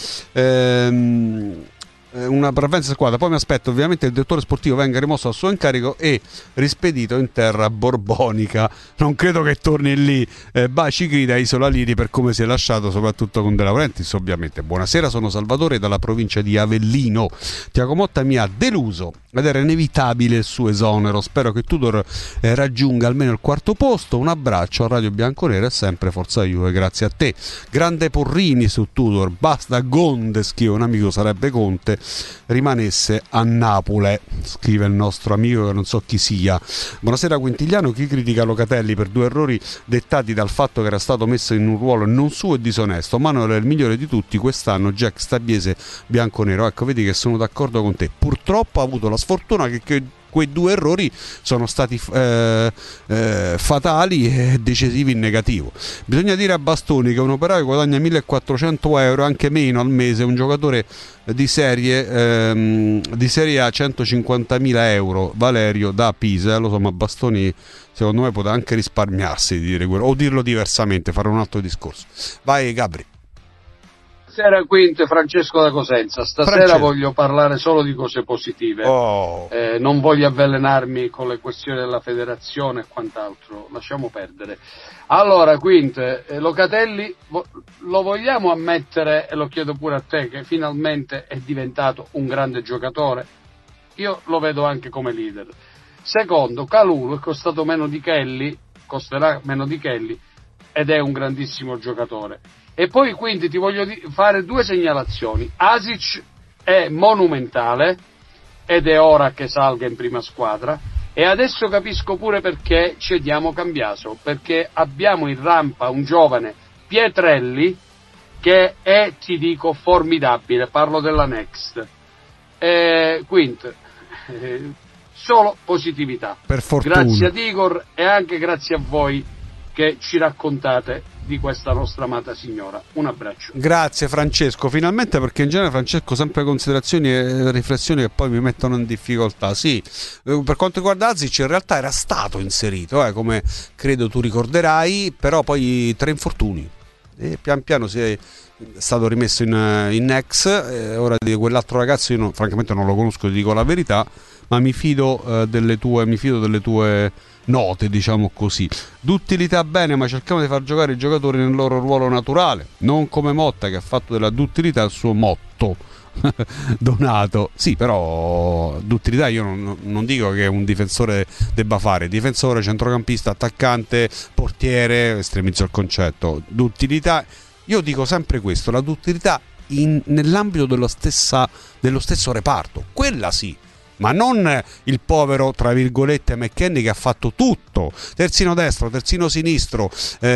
Ehm una parvenza squadra. Poi mi aspetto ovviamente il direttore sportivo venga rimosso dal suo incarico e rispedito in terra borbonica. Non credo che torni lì eh, Baci grida Isola Liri, per come si è lasciato, soprattutto con De Laurentiis ovviamente. Buonasera, sono Salvatore dalla provincia di Avellino. Tiago Motta mi ha deluso ed era inevitabile il suo esonero. Spero che Tudor eh, raggiunga almeno il quarto posto. Un abbraccio a Radio Bianconera e sempre Forza Juve. Grazie a te. Grande Porrini su Tudor, basta Gonde, scrive un amico, sarebbe Conte, rimanesse a Napoli, scrive il nostro amico che non so chi sia. Buonasera Quintigliano, chi critica Locatelli per due errori dettati dal fatto che era stato messo in un ruolo non suo e disonesto. Manuel è il migliore di tutti quest'anno, Jack Stabiese bianconero. Ecco, vedi che sono d'accordo con te. Purtroppo ha avuto la sfortuna che, che quei due errori sono stati eh, eh, fatali e decisivi in negativo. Bisogna dire a Bastoni che un operaio guadagna millequattrocento euro, anche meno al mese, un giocatore di serie ehm, di serie A centocinquantamila euro. Valerio da Pisa, eh, lo so, ma Bastoni secondo me poteva anche risparmiarsi di dire quello, o dirlo diversamente, fare un altro discorso. Vai Gabri. Buonasera Quinte, Francesco da Cosenza. Stasera Francesco. Voglio parlare solo di cose positive. Oh. Eh, non voglio avvelenarmi con le questioni della federazione e quant'altro, lasciamo perdere. Allora Quinte, eh, Locatelli vo- lo vogliamo ammettere, e lo chiedo pure a te, che finalmente è diventato un grande giocatore? Io lo vedo anche come leader. Secondo, Kalulu è costato meno di Kelly, costerà meno di Kelly, ed è un grandissimo giocatore. E poi quindi ti voglio di- fare due segnalazioni. Asic è monumentale ed è ora che salga in prima squadra, e adesso capisco pure perché cediamo Cambiaso, perché abbiamo in rampa un giovane Pietrelli che è, ti dico, formidabile. Parlo della Next. Eh, quindi eh, solo positività. Per fortuna. Grazie ad Igor e anche grazie a voi che ci raccontate di questa nostra amata signora. Un abbraccio. Grazie Francesco, finalmente, perché in genere Francesco sempre considerazioni e riflessioni che poi mi mettono in difficoltà. Sì, per quanto riguarda Azic in realtà era stato inserito, eh, come credo tu ricorderai, però poi tre infortuni. e pian piano si è stato rimesso in, in ex, eh, ora di quell'altro ragazzo io non, francamente non lo conosco, ti dico la verità, ma mi fido eh, delle tue mi fido delle tue note, diciamo così. D'utilità bene, ma cerchiamo di far giocare i giocatori nel loro ruolo naturale, non come Motta che ha fatto della d'utilità il suo motto. Donato, sì, però d'utilità io non, non dico che un difensore debba fare difensore, centrocampista, attaccante, portiere, estremizzo il concetto. D'utilità, io dico sempre questo, la d'utilità in, nell'ambito dello, stessa, dello stesso reparto, quella sì, ma non il povero, tra virgolette, McKennie che ha fatto tutto, terzino destro, terzino sinistro,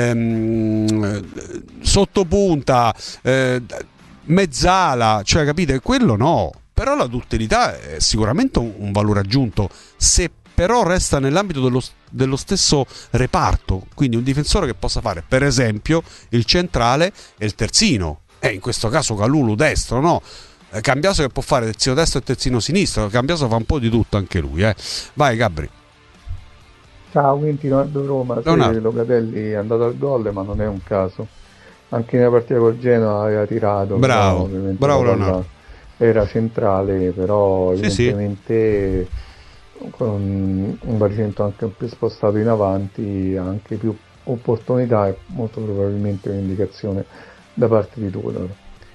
ehm, sottopunta, eh, mezzala, cioè capite, quello no, però la d'utilità è sicuramente un, un valore aggiunto, se però resta nell'ambito dello, dello stesso reparto, quindi un difensore che possa fare per esempio il centrale e il terzino, e in questo caso Kalulu destro, no? Cambiaso che può fare terzino destro e terzino sinistro, Cambiaso fa un po' di tutto anche lui, eh. Vai Gabri. Ciao, quindi Leonardo Roma, sì, Locatelli è andato al gol ma non è un caso, anche nella partita col Genoa aveva tirato, bravo, però, bravo Leonardo, era centrale, però sì, evidentemente sì, con un bacino anche più spostato in avanti, anche più opportunità e molto probabilmente un'indicazione da parte di Tudor.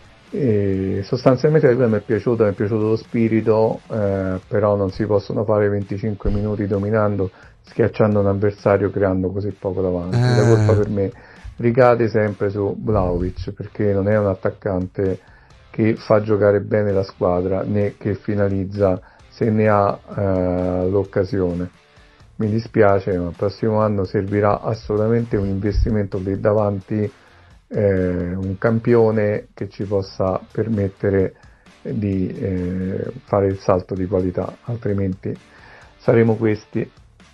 E sostanzialmente mi è piaciuto, mi è piaciuto lo spirito, eh, però non si possono fare venticinque minuti dominando, schiacciando un avversario, creando così poco davanti. Eh. La colpa per me ricade sempre su Vlahovic, perché non è un attaccante che fa giocare bene la squadra né che finalizza se ne ha eh, l'occasione. Mi dispiace, ma il prossimo anno servirà assolutamente un investimento lì davanti, eh, un campione che ci possa permettere di eh, fare il salto di qualità, altrimenti saremo questi.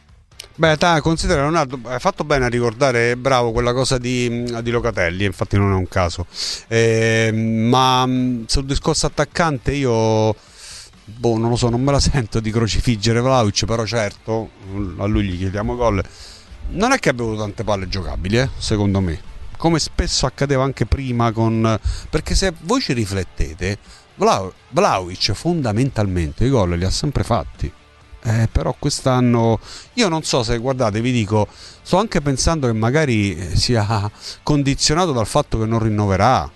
Beh, ta, considera Leonardo, hai fatto bene a ricordare, bravo, quella cosa di, di Locatelli, infatti non è un caso, eh, ma sul discorso attaccante io boh, non lo so, non me la sento di crocifiggere Vlahovic, però certo a lui gli chiediamo gol, non è che abbia avuto tante palle giocabili, eh, secondo me, come spesso accadeva anche prima con, perché se voi ci riflettete Vlahovic fondamentalmente i gol li ha sempre fatti. Eh, però quest'anno io non so se, guardate, vi dico, sto anche pensando che magari sia condizionato dal fatto che non rinnoverà,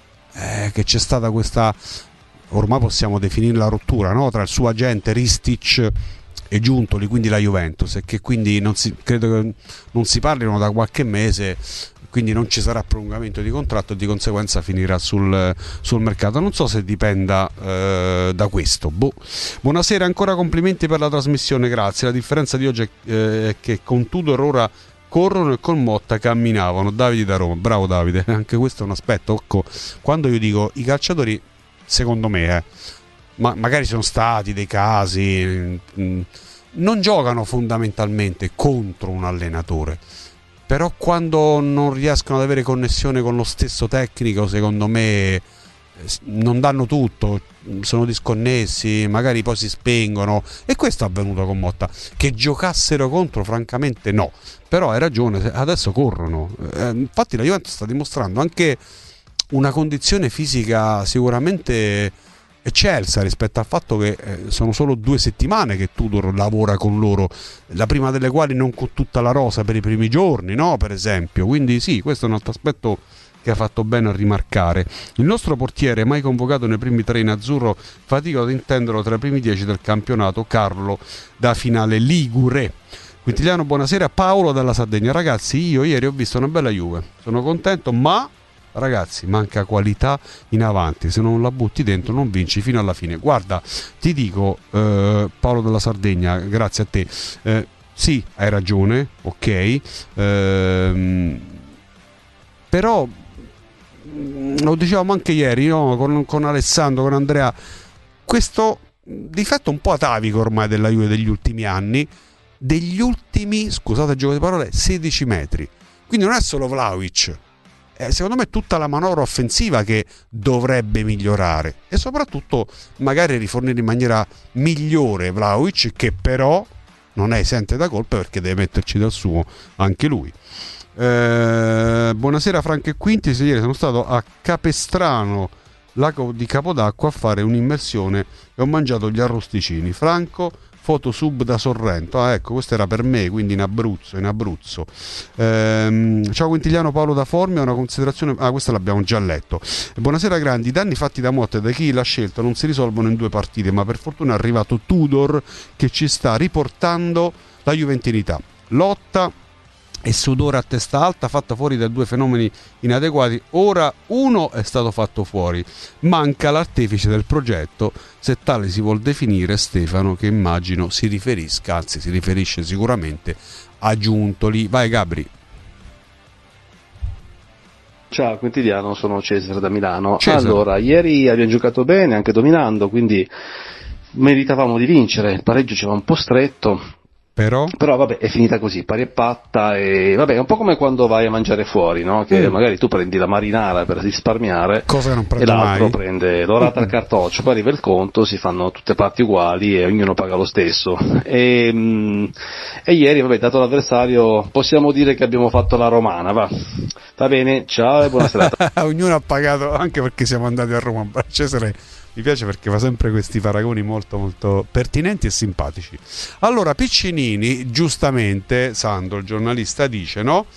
eh, che c'è stata questa, ormai possiamo definirla rottura, no? Tra il suo agente Ristic e Giuntoli, quindi la Juventus, e che quindi non si, credo che non si parlino da qualche mese, quindi non ci sarà prolungamento di contratto e di conseguenza finirà sul, sul mercato. Non so se dipenda eh, da questo. Boh. Buonasera, ancora complimenti per la trasmissione, grazie. La differenza di oggi è eh, che con Tudor ora corrono e con Motta camminavano. Davide da Roma, bravo Davide, anche questo è un aspetto. Ecco, quando io dico i calciatori, secondo me, eh, ma magari sono stati dei casi, mh, non giocano fondamentalmente contro un allenatore. Però quando non riescono ad avere connessione con lo stesso tecnico, secondo me non danno tutto, sono disconnessi, magari poi si spengono, e questo è avvenuto con Motta. Che giocassero contro, francamente no, però hai ragione, adesso corrono, eh, infatti la Juventus sta dimostrando anche una condizione fisica sicuramente eccelsa rispetto al fatto che eh, sono solo due settimane che Tudor lavora con loro, la prima delle quali non con tutta la rosa per i primi giorni, no? Per esempio, quindi sì, questo è un altro aspetto che ha fatto bene a rimarcare. Il nostro portiere, mai convocato nei primi tre in azzurro, fatico ad intenderlo tra i primi dieci del campionato, Carlo da Finale Ligure. Quintiliano, buonasera. Paolo dalla Sardegna. Ragazzi, io ieri ho visto una bella Juve, sono contento, ma ragazzi, manca qualità in avanti, se non la butti dentro non vinci fino alla fine. Guarda, ti dico, eh, Paolo della Sardegna, grazie a te, eh, sì, hai ragione, ok, ehm, però lo dicevamo anche ieri, no? con, con Alessandro, con Andrea, questo difetto un po' atavico ormai della Juve degli ultimi anni, degli ultimi, scusate il gioco di parole, sedici metri, quindi non è solo Vlahovic. Eh, secondo me è tutta la manovra offensiva che dovrebbe migliorare e soprattutto magari rifornire in maniera migliore Vlahovic, che però non è esente da colpe perché deve metterci del suo anche lui. Eh, buonasera Franco e Quinti, ieri sono stato a Capestrano, lago di Capodacqua, a fare un'immersione e ho mangiato gli arrosticini. Franco, foto sub da Sorrento. Ah, ecco, questo era per me, quindi in Abruzzo, in Abruzzo. Ehm, ciao Quintigliano, Paolo da Formia, una considerazione. Ah, questa l'abbiamo già letto. Buonasera grandi, i danni fatti da Motta e da chi l'ha scelto non si risolvono in due partite, ma per fortuna è arrivato Tudor che ci sta riportando la juventinità. Lotta e sudore a testa alta, fatta fuori da due fenomeni inadeguati. Ora uno è stato fatto fuori, manca l'artefice del progetto, se tale si vuol definire, Stefano, che immagino si riferisca, anzi si riferisce sicuramente a Giuntoli. Vai Gabri. Ciao Quintigliano, sono Cesare da Milano. Cesare. Allora, ieri abbiamo giocato bene, anche dominando, quindi meritavamo di vincere, il pareggio ci va un po' stretto. Però? Però vabbè, è finita così, pari e patta, e vabbè, è un po' come quando vai a mangiare fuori, no? Che mm. magari tu prendi la marinara per risparmiare, cosa che non e l'altro mai. prende l'orata al cartoccio, poi arriva il conto, si fanno tutte parti uguali e ognuno paga lo stesso. E, mh, e ieri, vabbè, dato l'avversario, possiamo dire che abbiamo fatto la romana, va. Va bene, ciao e buona serata. Ognuno ha pagato, anche perché siamo andati a Roma. Cesare mi piace perché fa sempre questi paragoni molto molto pertinenti e simpatici. Allora Piccinini, giustamente, Sandro, il giornalista, dice, no?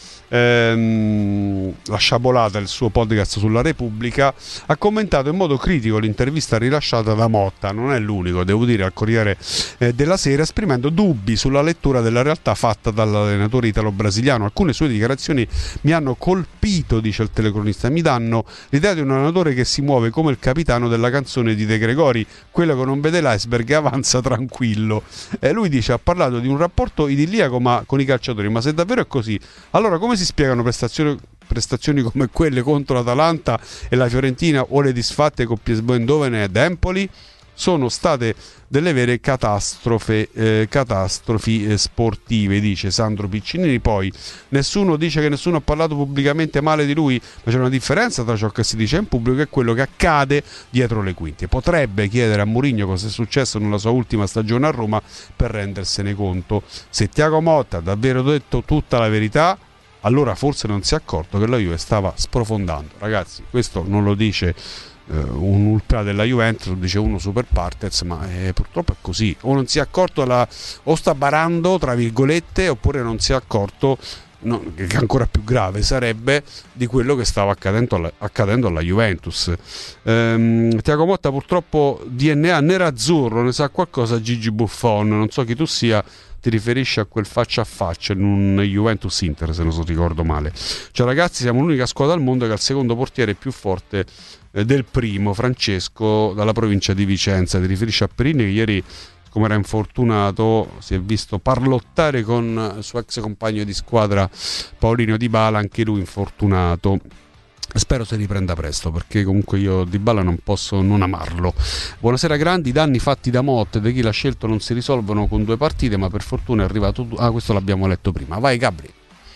Ehm, la sciabolata, il suo podcast sulla Repubblica, ha commentato in modo critico l'intervista rilasciata da Motta, non è l'unico, devo dire, al Corriere eh, della Sera, esprimendo dubbi sulla lettura della realtà fatta dall'allenatore italo-brasiliano. Alcune sue dichiarazioni mi hanno colpito, dice il telecronista, mi danno l'idea di un allenatore che si muove come il capitano della canzone di De Gregori, quello che non vede l'iceberg e avanza tranquillo. E lui dice, ha parlato di un rapporto idilliaco ma con i calciatori, ma se davvero è così, allora come si spiegano prestazioni, prestazioni come quelle contro l'Atalanta e la Fiorentina, o le disfatte con Piesbo Eindhoven ed Empoli? Sono state delle vere catastrofe, eh, catastrofi eh, sportive, dice Sandro Piccinini. Poi nessuno dice che nessuno ha parlato pubblicamente male di lui, ma c'è una differenza tra ciò che si dice in pubblico e quello che accade dietro le quinte. Potrebbe chiedere a Mourinho cosa è successo nella sua ultima stagione a Roma per rendersene conto. Se Thiago Motta ha davvero detto tutta la verità, allora forse non si è accorto che la Juve stava sprofondando. Ragazzi, questo non lo dice un ultra della Juventus, dice uno super partes, ma eh, purtroppo è così. O non si è accorto, la, o sta barando tra virgolette, oppure non si è accorto, no, che ancora più grave sarebbe, di quello che stava accadendo alla, accadendo alla Juventus. ehm, Thiago Motta purtroppo D N A nerazzurro, ne sa qualcosa Gigi Buffon, non so chi tu sia, ti riferisci a quel faccia a faccia in un Juventus Inter, se non so ricordo male. Cioè ragazzi, siamo l'unica squadra al mondo che ha il secondo portiere più forte eh, del primo, Francesco, dalla provincia di Vicenza. Ti riferisci a Perini, che ieri, come era infortunato, si è visto parlottare con il suo ex compagno di squadra Paolino Dybala, anche lui infortunato. Spero si riprenda presto, perché comunque io Dybala non posso non amarlo. Buonasera grandi, i danni fatti da Motta e da chi l'ha scelto non si risolvono con due partite, ma per fortuna è arrivato... Ah, questo l'abbiamo letto prima. Vai Gabri.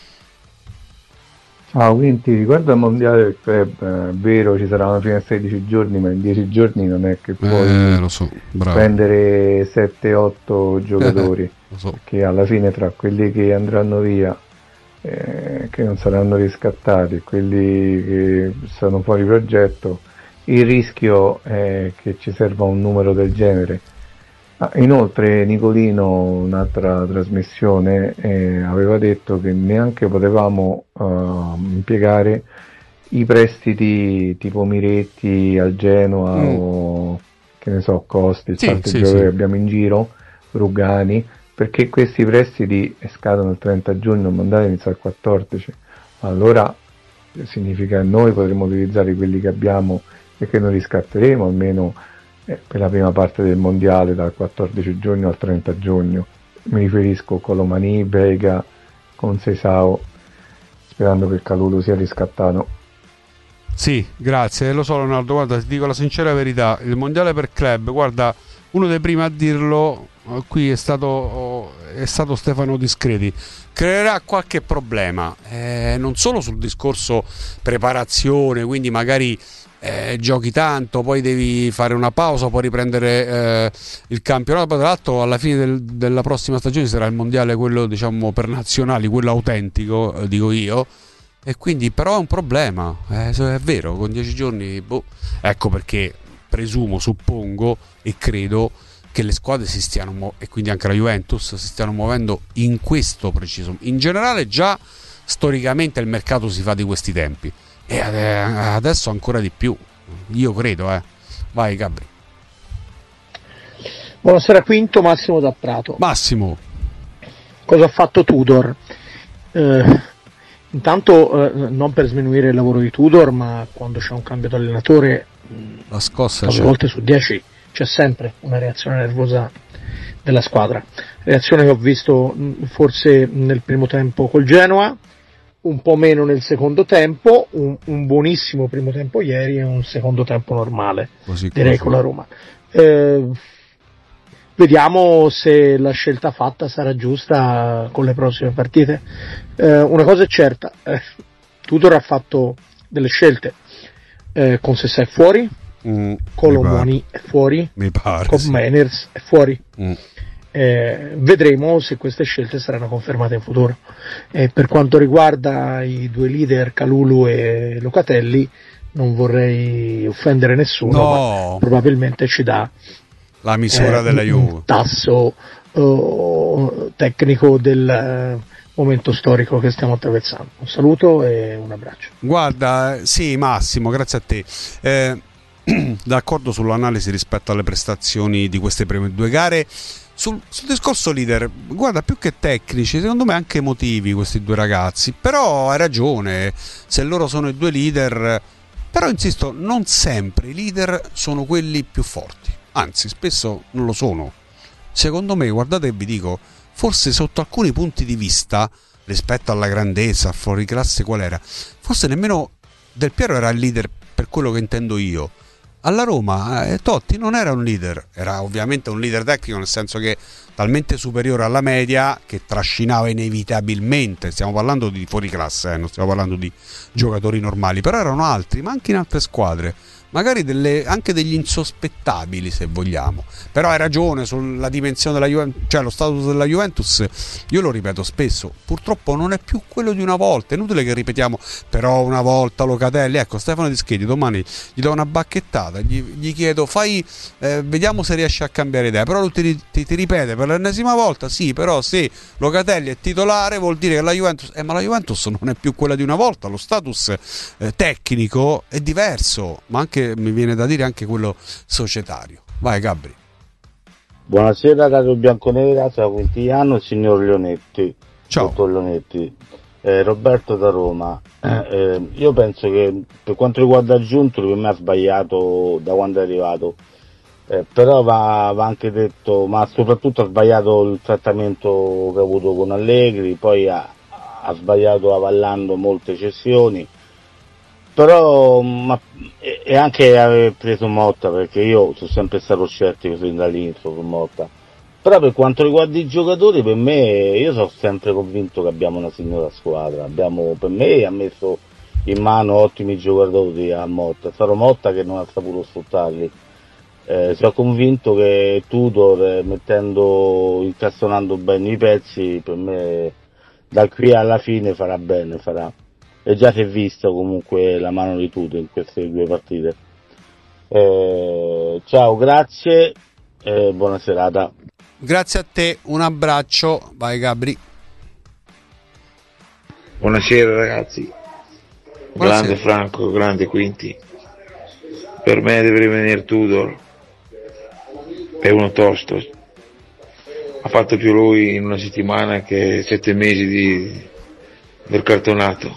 Ciao, quindi riguardo al mondiale del club, è vero, ci saranno fino a sedici giorni, ma in dieci giorni non è che puoi eh, lo so, bravo. prendere sette otto giocatori, lo so. Perché alla fine tra quelli che andranno via, eh, che non saranno riscattati, e quelli che sono fuori progetto, il rischio è che ci serva un numero del genere. Ah, inoltre Nicolino, un'altra trasmissione, eh, aveva detto che neanche potevamo uh, impiegare i prestiti tipo Miretti al Genoa mm. o che ne so, Costi, il sì, tanti sì, giocatori sì. che abbiamo in giro, Rugani, perché questi prestiti scadono il trenta giugno, il mondiale inizia il quattordici. Allora significa che noi potremo utilizzare quelli che abbiamo e che non riscatteremo almeno Eh, per la prima parte del mondiale dal quattordici giugno al trenta giugno. Mi riferisco a Colomani, Vega, Conceição, sperando che il Calulu sia riscattato. Sì, grazie, lo so Leonardo, guarda, ti dico la sincera verità, il mondiale per club, guarda, uno dei primi a dirlo qui è stato, è stato Stefano Discreti, creerà qualche problema, eh, non solo sul discorso preparazione, quindi magari eh, giochi tanto, poi devi fare una pausa, poi riprendere eh, il campionato. Poi, tra l'altro, alla fine del, della prossima stagione sarà il mondiale, quello diciamo per nazionali, quello autentico, eh, dico io, e quindi però è un problema, eh, è vero, con dieci giorni, boh. Ecco perché presumo, suppongo e credo che le squadre si stiano mu- e quindi anche la Juventus si stiano muovendo in questo preciso. In generale già storicamente il mercato si fa di questi tempi e adesso ancora di più, io credo. eh. Vai Gabri. Buonasera Quinto, Massimo da Prato. Massimo, cosa ha fatto Tudor? Eh, intanto eh, non per sminuire il lavoro di Tudor, ma quando c'è un cambio di allenatore la scossa nove volte su dieci c'è sempre una reazione nervosa della squadra, reazione che ho visto forse nel primo tempo col Genoa, un po' meno nel secondo tempo, un, un buonissimo primo tempo ieri e un secondo tempo normale, così, direi così. Con la Roma. Eh, vediamo se la scelta fatta sarà giusta con le prossime partite. Eh, una cosa è certa, eh, Tudor ha fatto delle scelte, eh, con Sessè è fuori, Mm, Colomoni è fuori, mi pare, con sì. Mainers è fuori. Mm. Eh, vedremo se queste scelte saranno confermate in futuro. Eh, per quanto riguarda i due leader Kalulu e Locatelli, non vorrei offendere nessuno, no. ma probabilmente ci dà la misura eh, della Juve, un tasso uh, tecnico del uh, momento storico che stiamo attraversando. Un saluto e un abbraccio. Guarda, sì Massimo, grazie a te. Eh, d'accordo sull'analisi rispetto alle prestazioni di queste prime due gare. Sul, sul discorso leader, guarda, più che tecnici, secondo me anche emotivi questi due ragazzi, però hai ragione, se loro sono i due leader, però insisto, non sempre i leader sono quelli più forti, anzi spesso non lo sono. Secondo me, guardate, vi dico, forse sotto alcuni punti di vista rispetto alla grandezza, fuori classe qual era, forse nemmeno Del Piero era il leader per quello che intendo io. Alla Roma eh, Totti non era un leader, era ovviamente un leader tecnico, nel senso che talmente superiore alla media che trascinava inevitabilmente. Stiamo parlando di fuori classe, eh, non stiamo parlando di giocatori normali, però erano altri, ma anche in altre squadre, magari delle, anche degli insospettabili se vogliamo. Però hai ragione sulla dimensione della Juventus, cioè lo status della Juventus, io lo ripeto spesso, purtroppo non è più quello di una volta. È inutile che ripetiamo però una volta Locatelli. Ecco, Stefano Dischetti domani gli do una bacchettata, gli, gli chiedo fai eh, vediamo se riesce a cambiare idea, però lui ti, ti, ti ripete per l'ennesima volta sì, però se Locatelli è titolare vuol dire che la Juventus eh, ma la Juventus non è più quella di una volta, lo status eh, tecnico è diverso, ma anche mi viene da dire anche quello societario. Vai Gabri. Buonasera Radio Bianconera, ciao Quintiano, signor Leonetti. Ciao. Dottor Leonetti. Eh, Roberto da Roma. Eh, io penso che per quanto riguarda Giuntoli, per me ha sbagliato da quando è arrivato, eh, però va, va anche detto, ma soprattutto ha sbagliato il trattamento che ha avuto con Allegri, poi ha, ha sbagliato avallando molte cessioni. Però ma, e anche aver preso Motta, perché io sono sempre stato scettico fin dall'inizio su Motta. Però per quanto riguarda i giocatori, per me, io sono sempre convinto che abbiamo una signora squadra. Abbiamo, per me ha messo in mano ottimi giocatori a Motta, è stato Motta che non ha saputo sfruttarli. Eh, sono convinto che Tudor, eh, mettendo, incastonando bene i pezzi, per me da qui alla fine farà bene, farà. E già si è visto comunque la mano di Tudor in queste due partite. Eh, ciao, grazie e buona serata. Grazie a te, un abbraccio. Vai Gabri. Buonasera ragazzi. Buonasera. Grande Franco, grande Quinti. Per me deve rimanere Tudor. È uno tosto. Ha fatto più lui in una settimana che sette mesi di, del cartonato.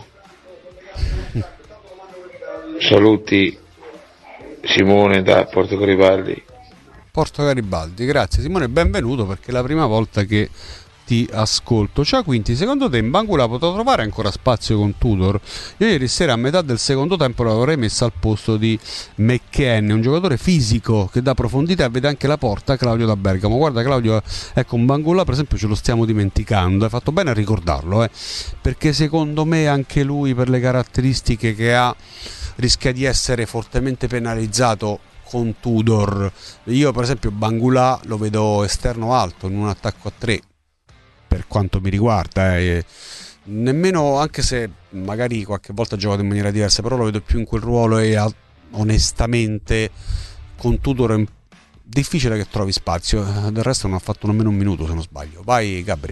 Saluti Simone da Porto Garibaldi. Porto Garibaldi, grazie Simone, benvenuto, perché è la prima volta che ti ascolto. Ciao Quinti, secondo te Mbangula potrà trovare ancora spazio con Tudor? Io ieri sera a metà del secondo tempo l'avrei messa al posto di McKennie, un giocatore fisico che dà profondità e vede anche la porta. Claudio da Bergamo. Guarda Claudio, ecco, Mbangula per esempio ce lo stiamo dimenticando, hai fatto bene a ricordarlo, eh, perché secondo me anche lui, per le caratteristiche che ha, rischia di essere fortemente penalizzato con Tudor. Io per esempio Mbangula lo vedo esterno alto in un attacco a tre, per quanto mi riguarda, eh. Nemmeno, anche se magari qualche volta ha giocato in maniera diversa, però lo vedo più in quel ruolo e a, onestamente con Tudor è difficile che trovi spazio. Del resto non ha fatto nemmeno un minuto, se non sbaglio. Vai Gabri.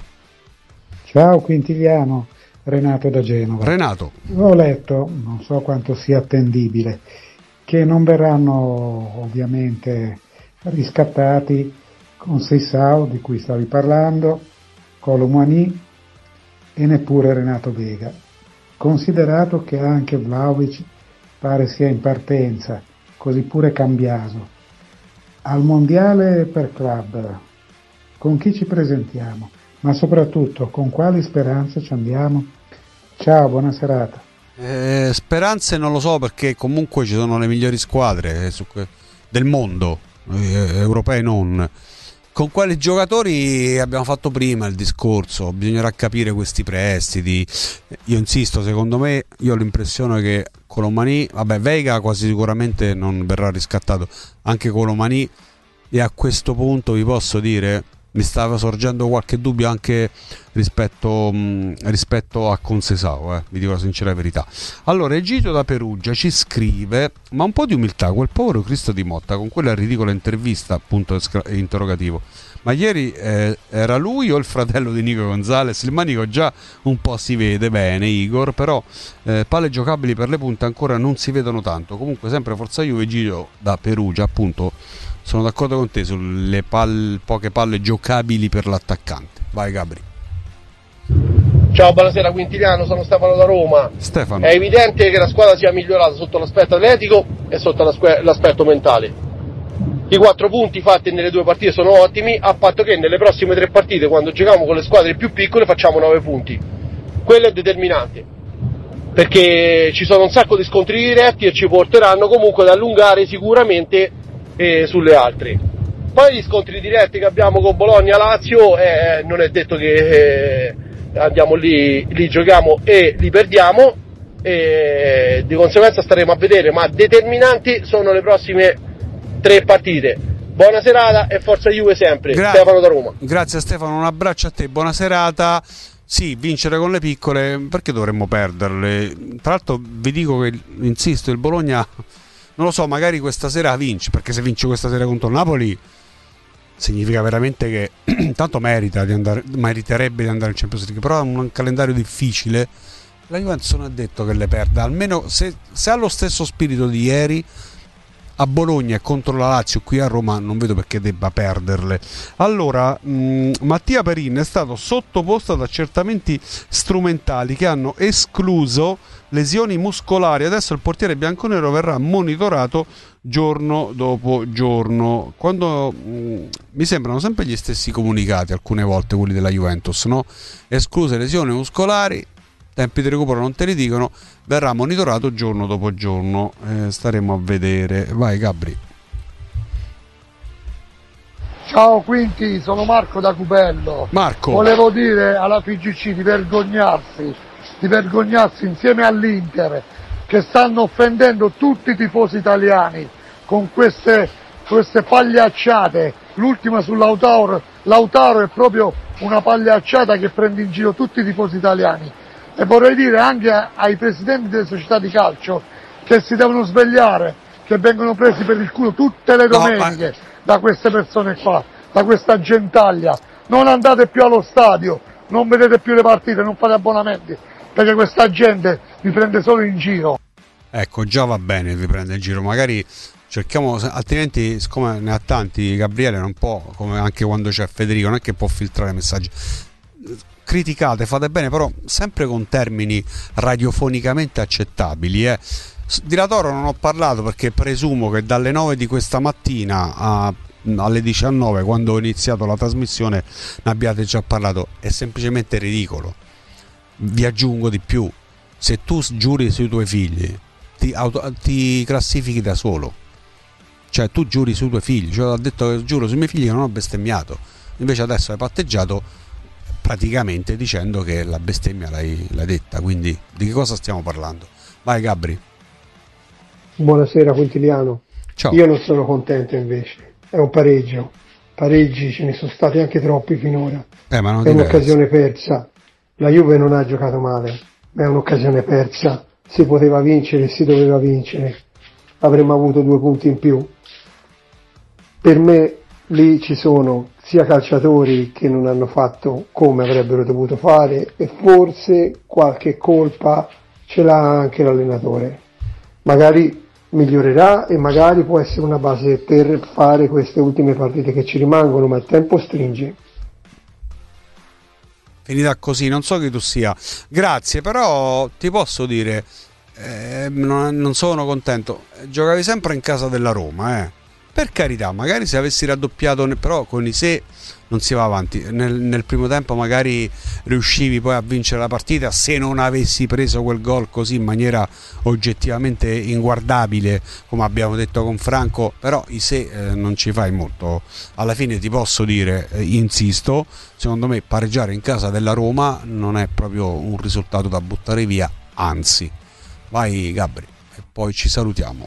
Ciao Quintiliano, Renato da Genova. Renato, ho letto, non so quanto sia attendibile, che non verranno ovviamente riscattati con Seisao, di cui stavi parlando, Kolo Muani e neppure Renato Vega, considerato che anche Vlahovic pare sia in partenza, così pure Cambiaso. Al mondiale per club con chi ci presentiamo, ma soprattutto con quali speranze ci andiamo? Ciao, buona serata. Eh, speranze non lo so, perché comunque ci sono le migliori squadre su que- del mondo, eh, europee non. Con quali giocatori abbiamo fatto prima il discorso, bisognerà capire questi prestiti. Io insisto, secondo me, io ho l'impressione che Colomani, vabbè, Veiga quasi sicuramente non verrà riscattato, anche Colomani, e a questo punto vi posso dire, mi stava sorgendo qualche dubbio anche rispetto, mh, rispetto a Concesao, eh, vi dico la sincera verità. Allora, Egito da Perugia ci scrive: ma un po' di umiltà, quel povero Cristo di Motta con quella ridicola intervista, punto interrogativo. Ma ieri eh, era lui o il fratello di Nico Gonzalez? Il manico già un po' si vede bene, Igor, però eh, palle giocabili per le punte ancora non si vedono tanto. Comunque sempre Forza Juve. Egito da Perugia, appunto. Sono d'accordo con te sulle palle, poche palle giocabili per l'attaccante. Vai Gabri. Ciao, buonasera Quintiliano, sono Stefano da Roma. Stefano. È evidente che la squadra sia migliorata sotto l'aspetto atletico e sotto l'aspetto mentale. I quattro punti fatti nelle due partite sono ottimi, a patto che nelle prossime tre partite, quando giochiamo con le squadre più piccole, facciamo nove punti. Quello è determinante, perché ci sono un sacco di scontri diretti e ci porteranno comunque ad allungare sicuramente eh, sulle altre. Poi gli scontri diretti che abbiamo con Bologna, Lazio, eh, non è detto che eh, andiamo lì, li giochiamo e li perdiamo, e di conseguenza staremo a vedere, ma determinanti sono le prossime tre partite. Buona serata e forza Juve sempre. Gra- Stefano da Roma. Grazie Stefano, un abbraccio a te, buona serata. Sì, vincere con le piccole, perché dovremmo perderle? Tra l'altro vi dico che, insisto, il Bologna, non lo so, magari questa sera vince, perché se vince questa sera contro il Napoli significa veramente che tanto merita di andare, meriterebbe di andare in Champions League, però ha un calendario difficile. La Juventus non è detto che le perda, almeno se, se ha lo stesso spirito di ieri a Bologna e contro la Lazio qui a Roma, non vedo perché debba perderle. Allora, mh, Mattia Perin è stato sottoposto ad accertamenti strumentali che hanno escluso lesioni muscolari. Adesso il portiere bianconero verrà monitorato giorno dopo giorno. Quando mh, mi sembrano sempre gli stessi comunicati, alcune volte quelli della Juventus, no? Escluse lesioni muscolari, tempi di recupero non te li dicono, verrà monitorato giorno dopo giorno, eh, staremo a vedere. Vai Gabri. Ciao Quinti, sono Marco da Cubello. Marco, volevo dire alla F I G C di vergognarsi, di vergognarsi insieme all'Inter, che stanno offendendo tutti i tifosi italiani con queste, queste pagliacciate. L'ultima su Lautaro, Lautaro è proprio una pagliacciata che prende in giro tutti i tifosi italiani. E vorrei dire anche ai presidenti delle società di calcio che si devono svegliare, che vengono presi per il culo tutte le domeniche no, ma... da queste persone qua, da questa gentaglia. Non andate più allo stadio, non vedete più le partite, non fate abbonamenti, perché questa gente vi prende solo in giro. Ecco, già va bene, vi prende in giro, magari cerchiamo, altrimenti siccome ne ha tanti Gabriele non può, come anche quando c'è Federico, non è che può filtrare messaggi. Criticate, fate bene, però sempre con termini radiofonicamente accettabili. Eh. Di La Toro non ho parlato perché presumo che dalle nove di questa mattina a alle diciannove, quando ho iniziato la trasmissione, ne abbiate già parlato. È semplicemente ridicolo. Vi aggiungo di più: se tu giuri sui tuoi figli, ti, auto, ti classifichi da solo. Cioè tu giuri sui tuoi figli, cioè ho detto che giuro sui miei figli che non ho bestemmiato, invece adesso hai patteggiato praticamente dicendo che la bestemmia l'hai, l'hai detta. Quindi di che cosa stiamo parlando? Vai Gabri. Buonasera Quintiliano. Ciao. Io non sono contento invece, è un pareggio, pareggi ce ne sono stati anche troppi finora, eh, ma non è un'occasione persa, la Juve non ha giocato male, ma è un'occasione persa, si poteva vincere, si doveva vincere, avremmo avuto due punti in più. Per me lì ci sono sia calciatori che non hanno fatto come avrebbero dovuto fare e forse qualche colpa ce l'ha anche l'allenatore. Magari migliorerà e magari può essere una base per fare queste ultime partite che ci rimangono, ma il tempo stringe. Finita così, non so chi tu sia. Grazie, però ti posso dire, eh, non, non sono contento. Giocavi sempre in casa della Roma, eh. Per carità, magari se avessi raddoppiato, però con i se non si va avanti. Nel, nel primo tempo magari riuscivi poi a vincere la partita se non avessi preso quel gol così in maniera oggettivamente inguardabile, come abbiamo detto con Franco. Però i se eh, non ci fai molto. Alla fine ti posso dire, eh, insisto, secondo me pareggiare in casa della Roma non è proprio un risultato da buttare via, anzi. Vai Gabri e poi ci salutiamo.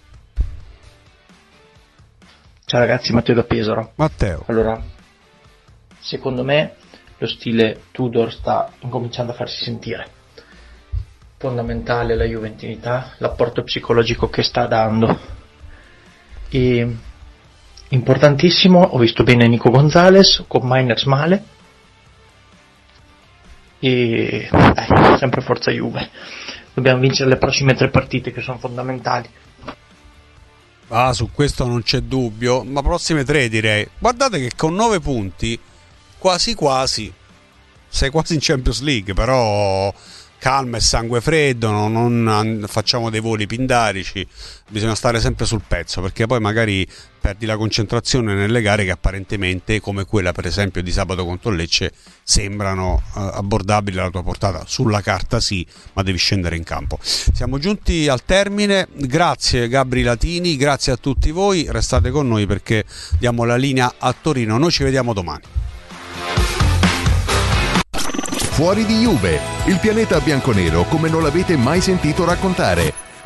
Ciao ragazzi, Matteo da Pesaro. Matteo. Allora, secondo me lo stile Tudor sta incominciando a farsi sentire. Fondamentale la juventinità, l'apporto psicologico che sta dando. E importantissimo, ho visto bene Nico Gonzalez con Miners male. E dai, sempre forza Juve. Dobbiamo vincere le prossime tre partite che sono fondamentali. Ah, su questo non c'è dubbio, ma prossime tre direi. Guardate che con nove punti quasi quasi sei quasi in Champions League, però calma e sangue freddo, non, non facciamo dei voli pindarici, bisogna stare sempre sul pezzo, perché poi magari perdi la concentrazione nelle gare che apparentemente, come quella per esempio di sabato contro Lecce, sembrano uh, abbordabili alla tua portata. Sulla carta sì, ma devi scendere in campo. Siamo giunti al termine, grazie Gabri Latini, grazie a tutti voi, restate con noi perché diamo la linea a Torino, noi ci vediamo domani. Fuori di Juve, il pianeta bianconero come non l'avete mai sentito raccontare.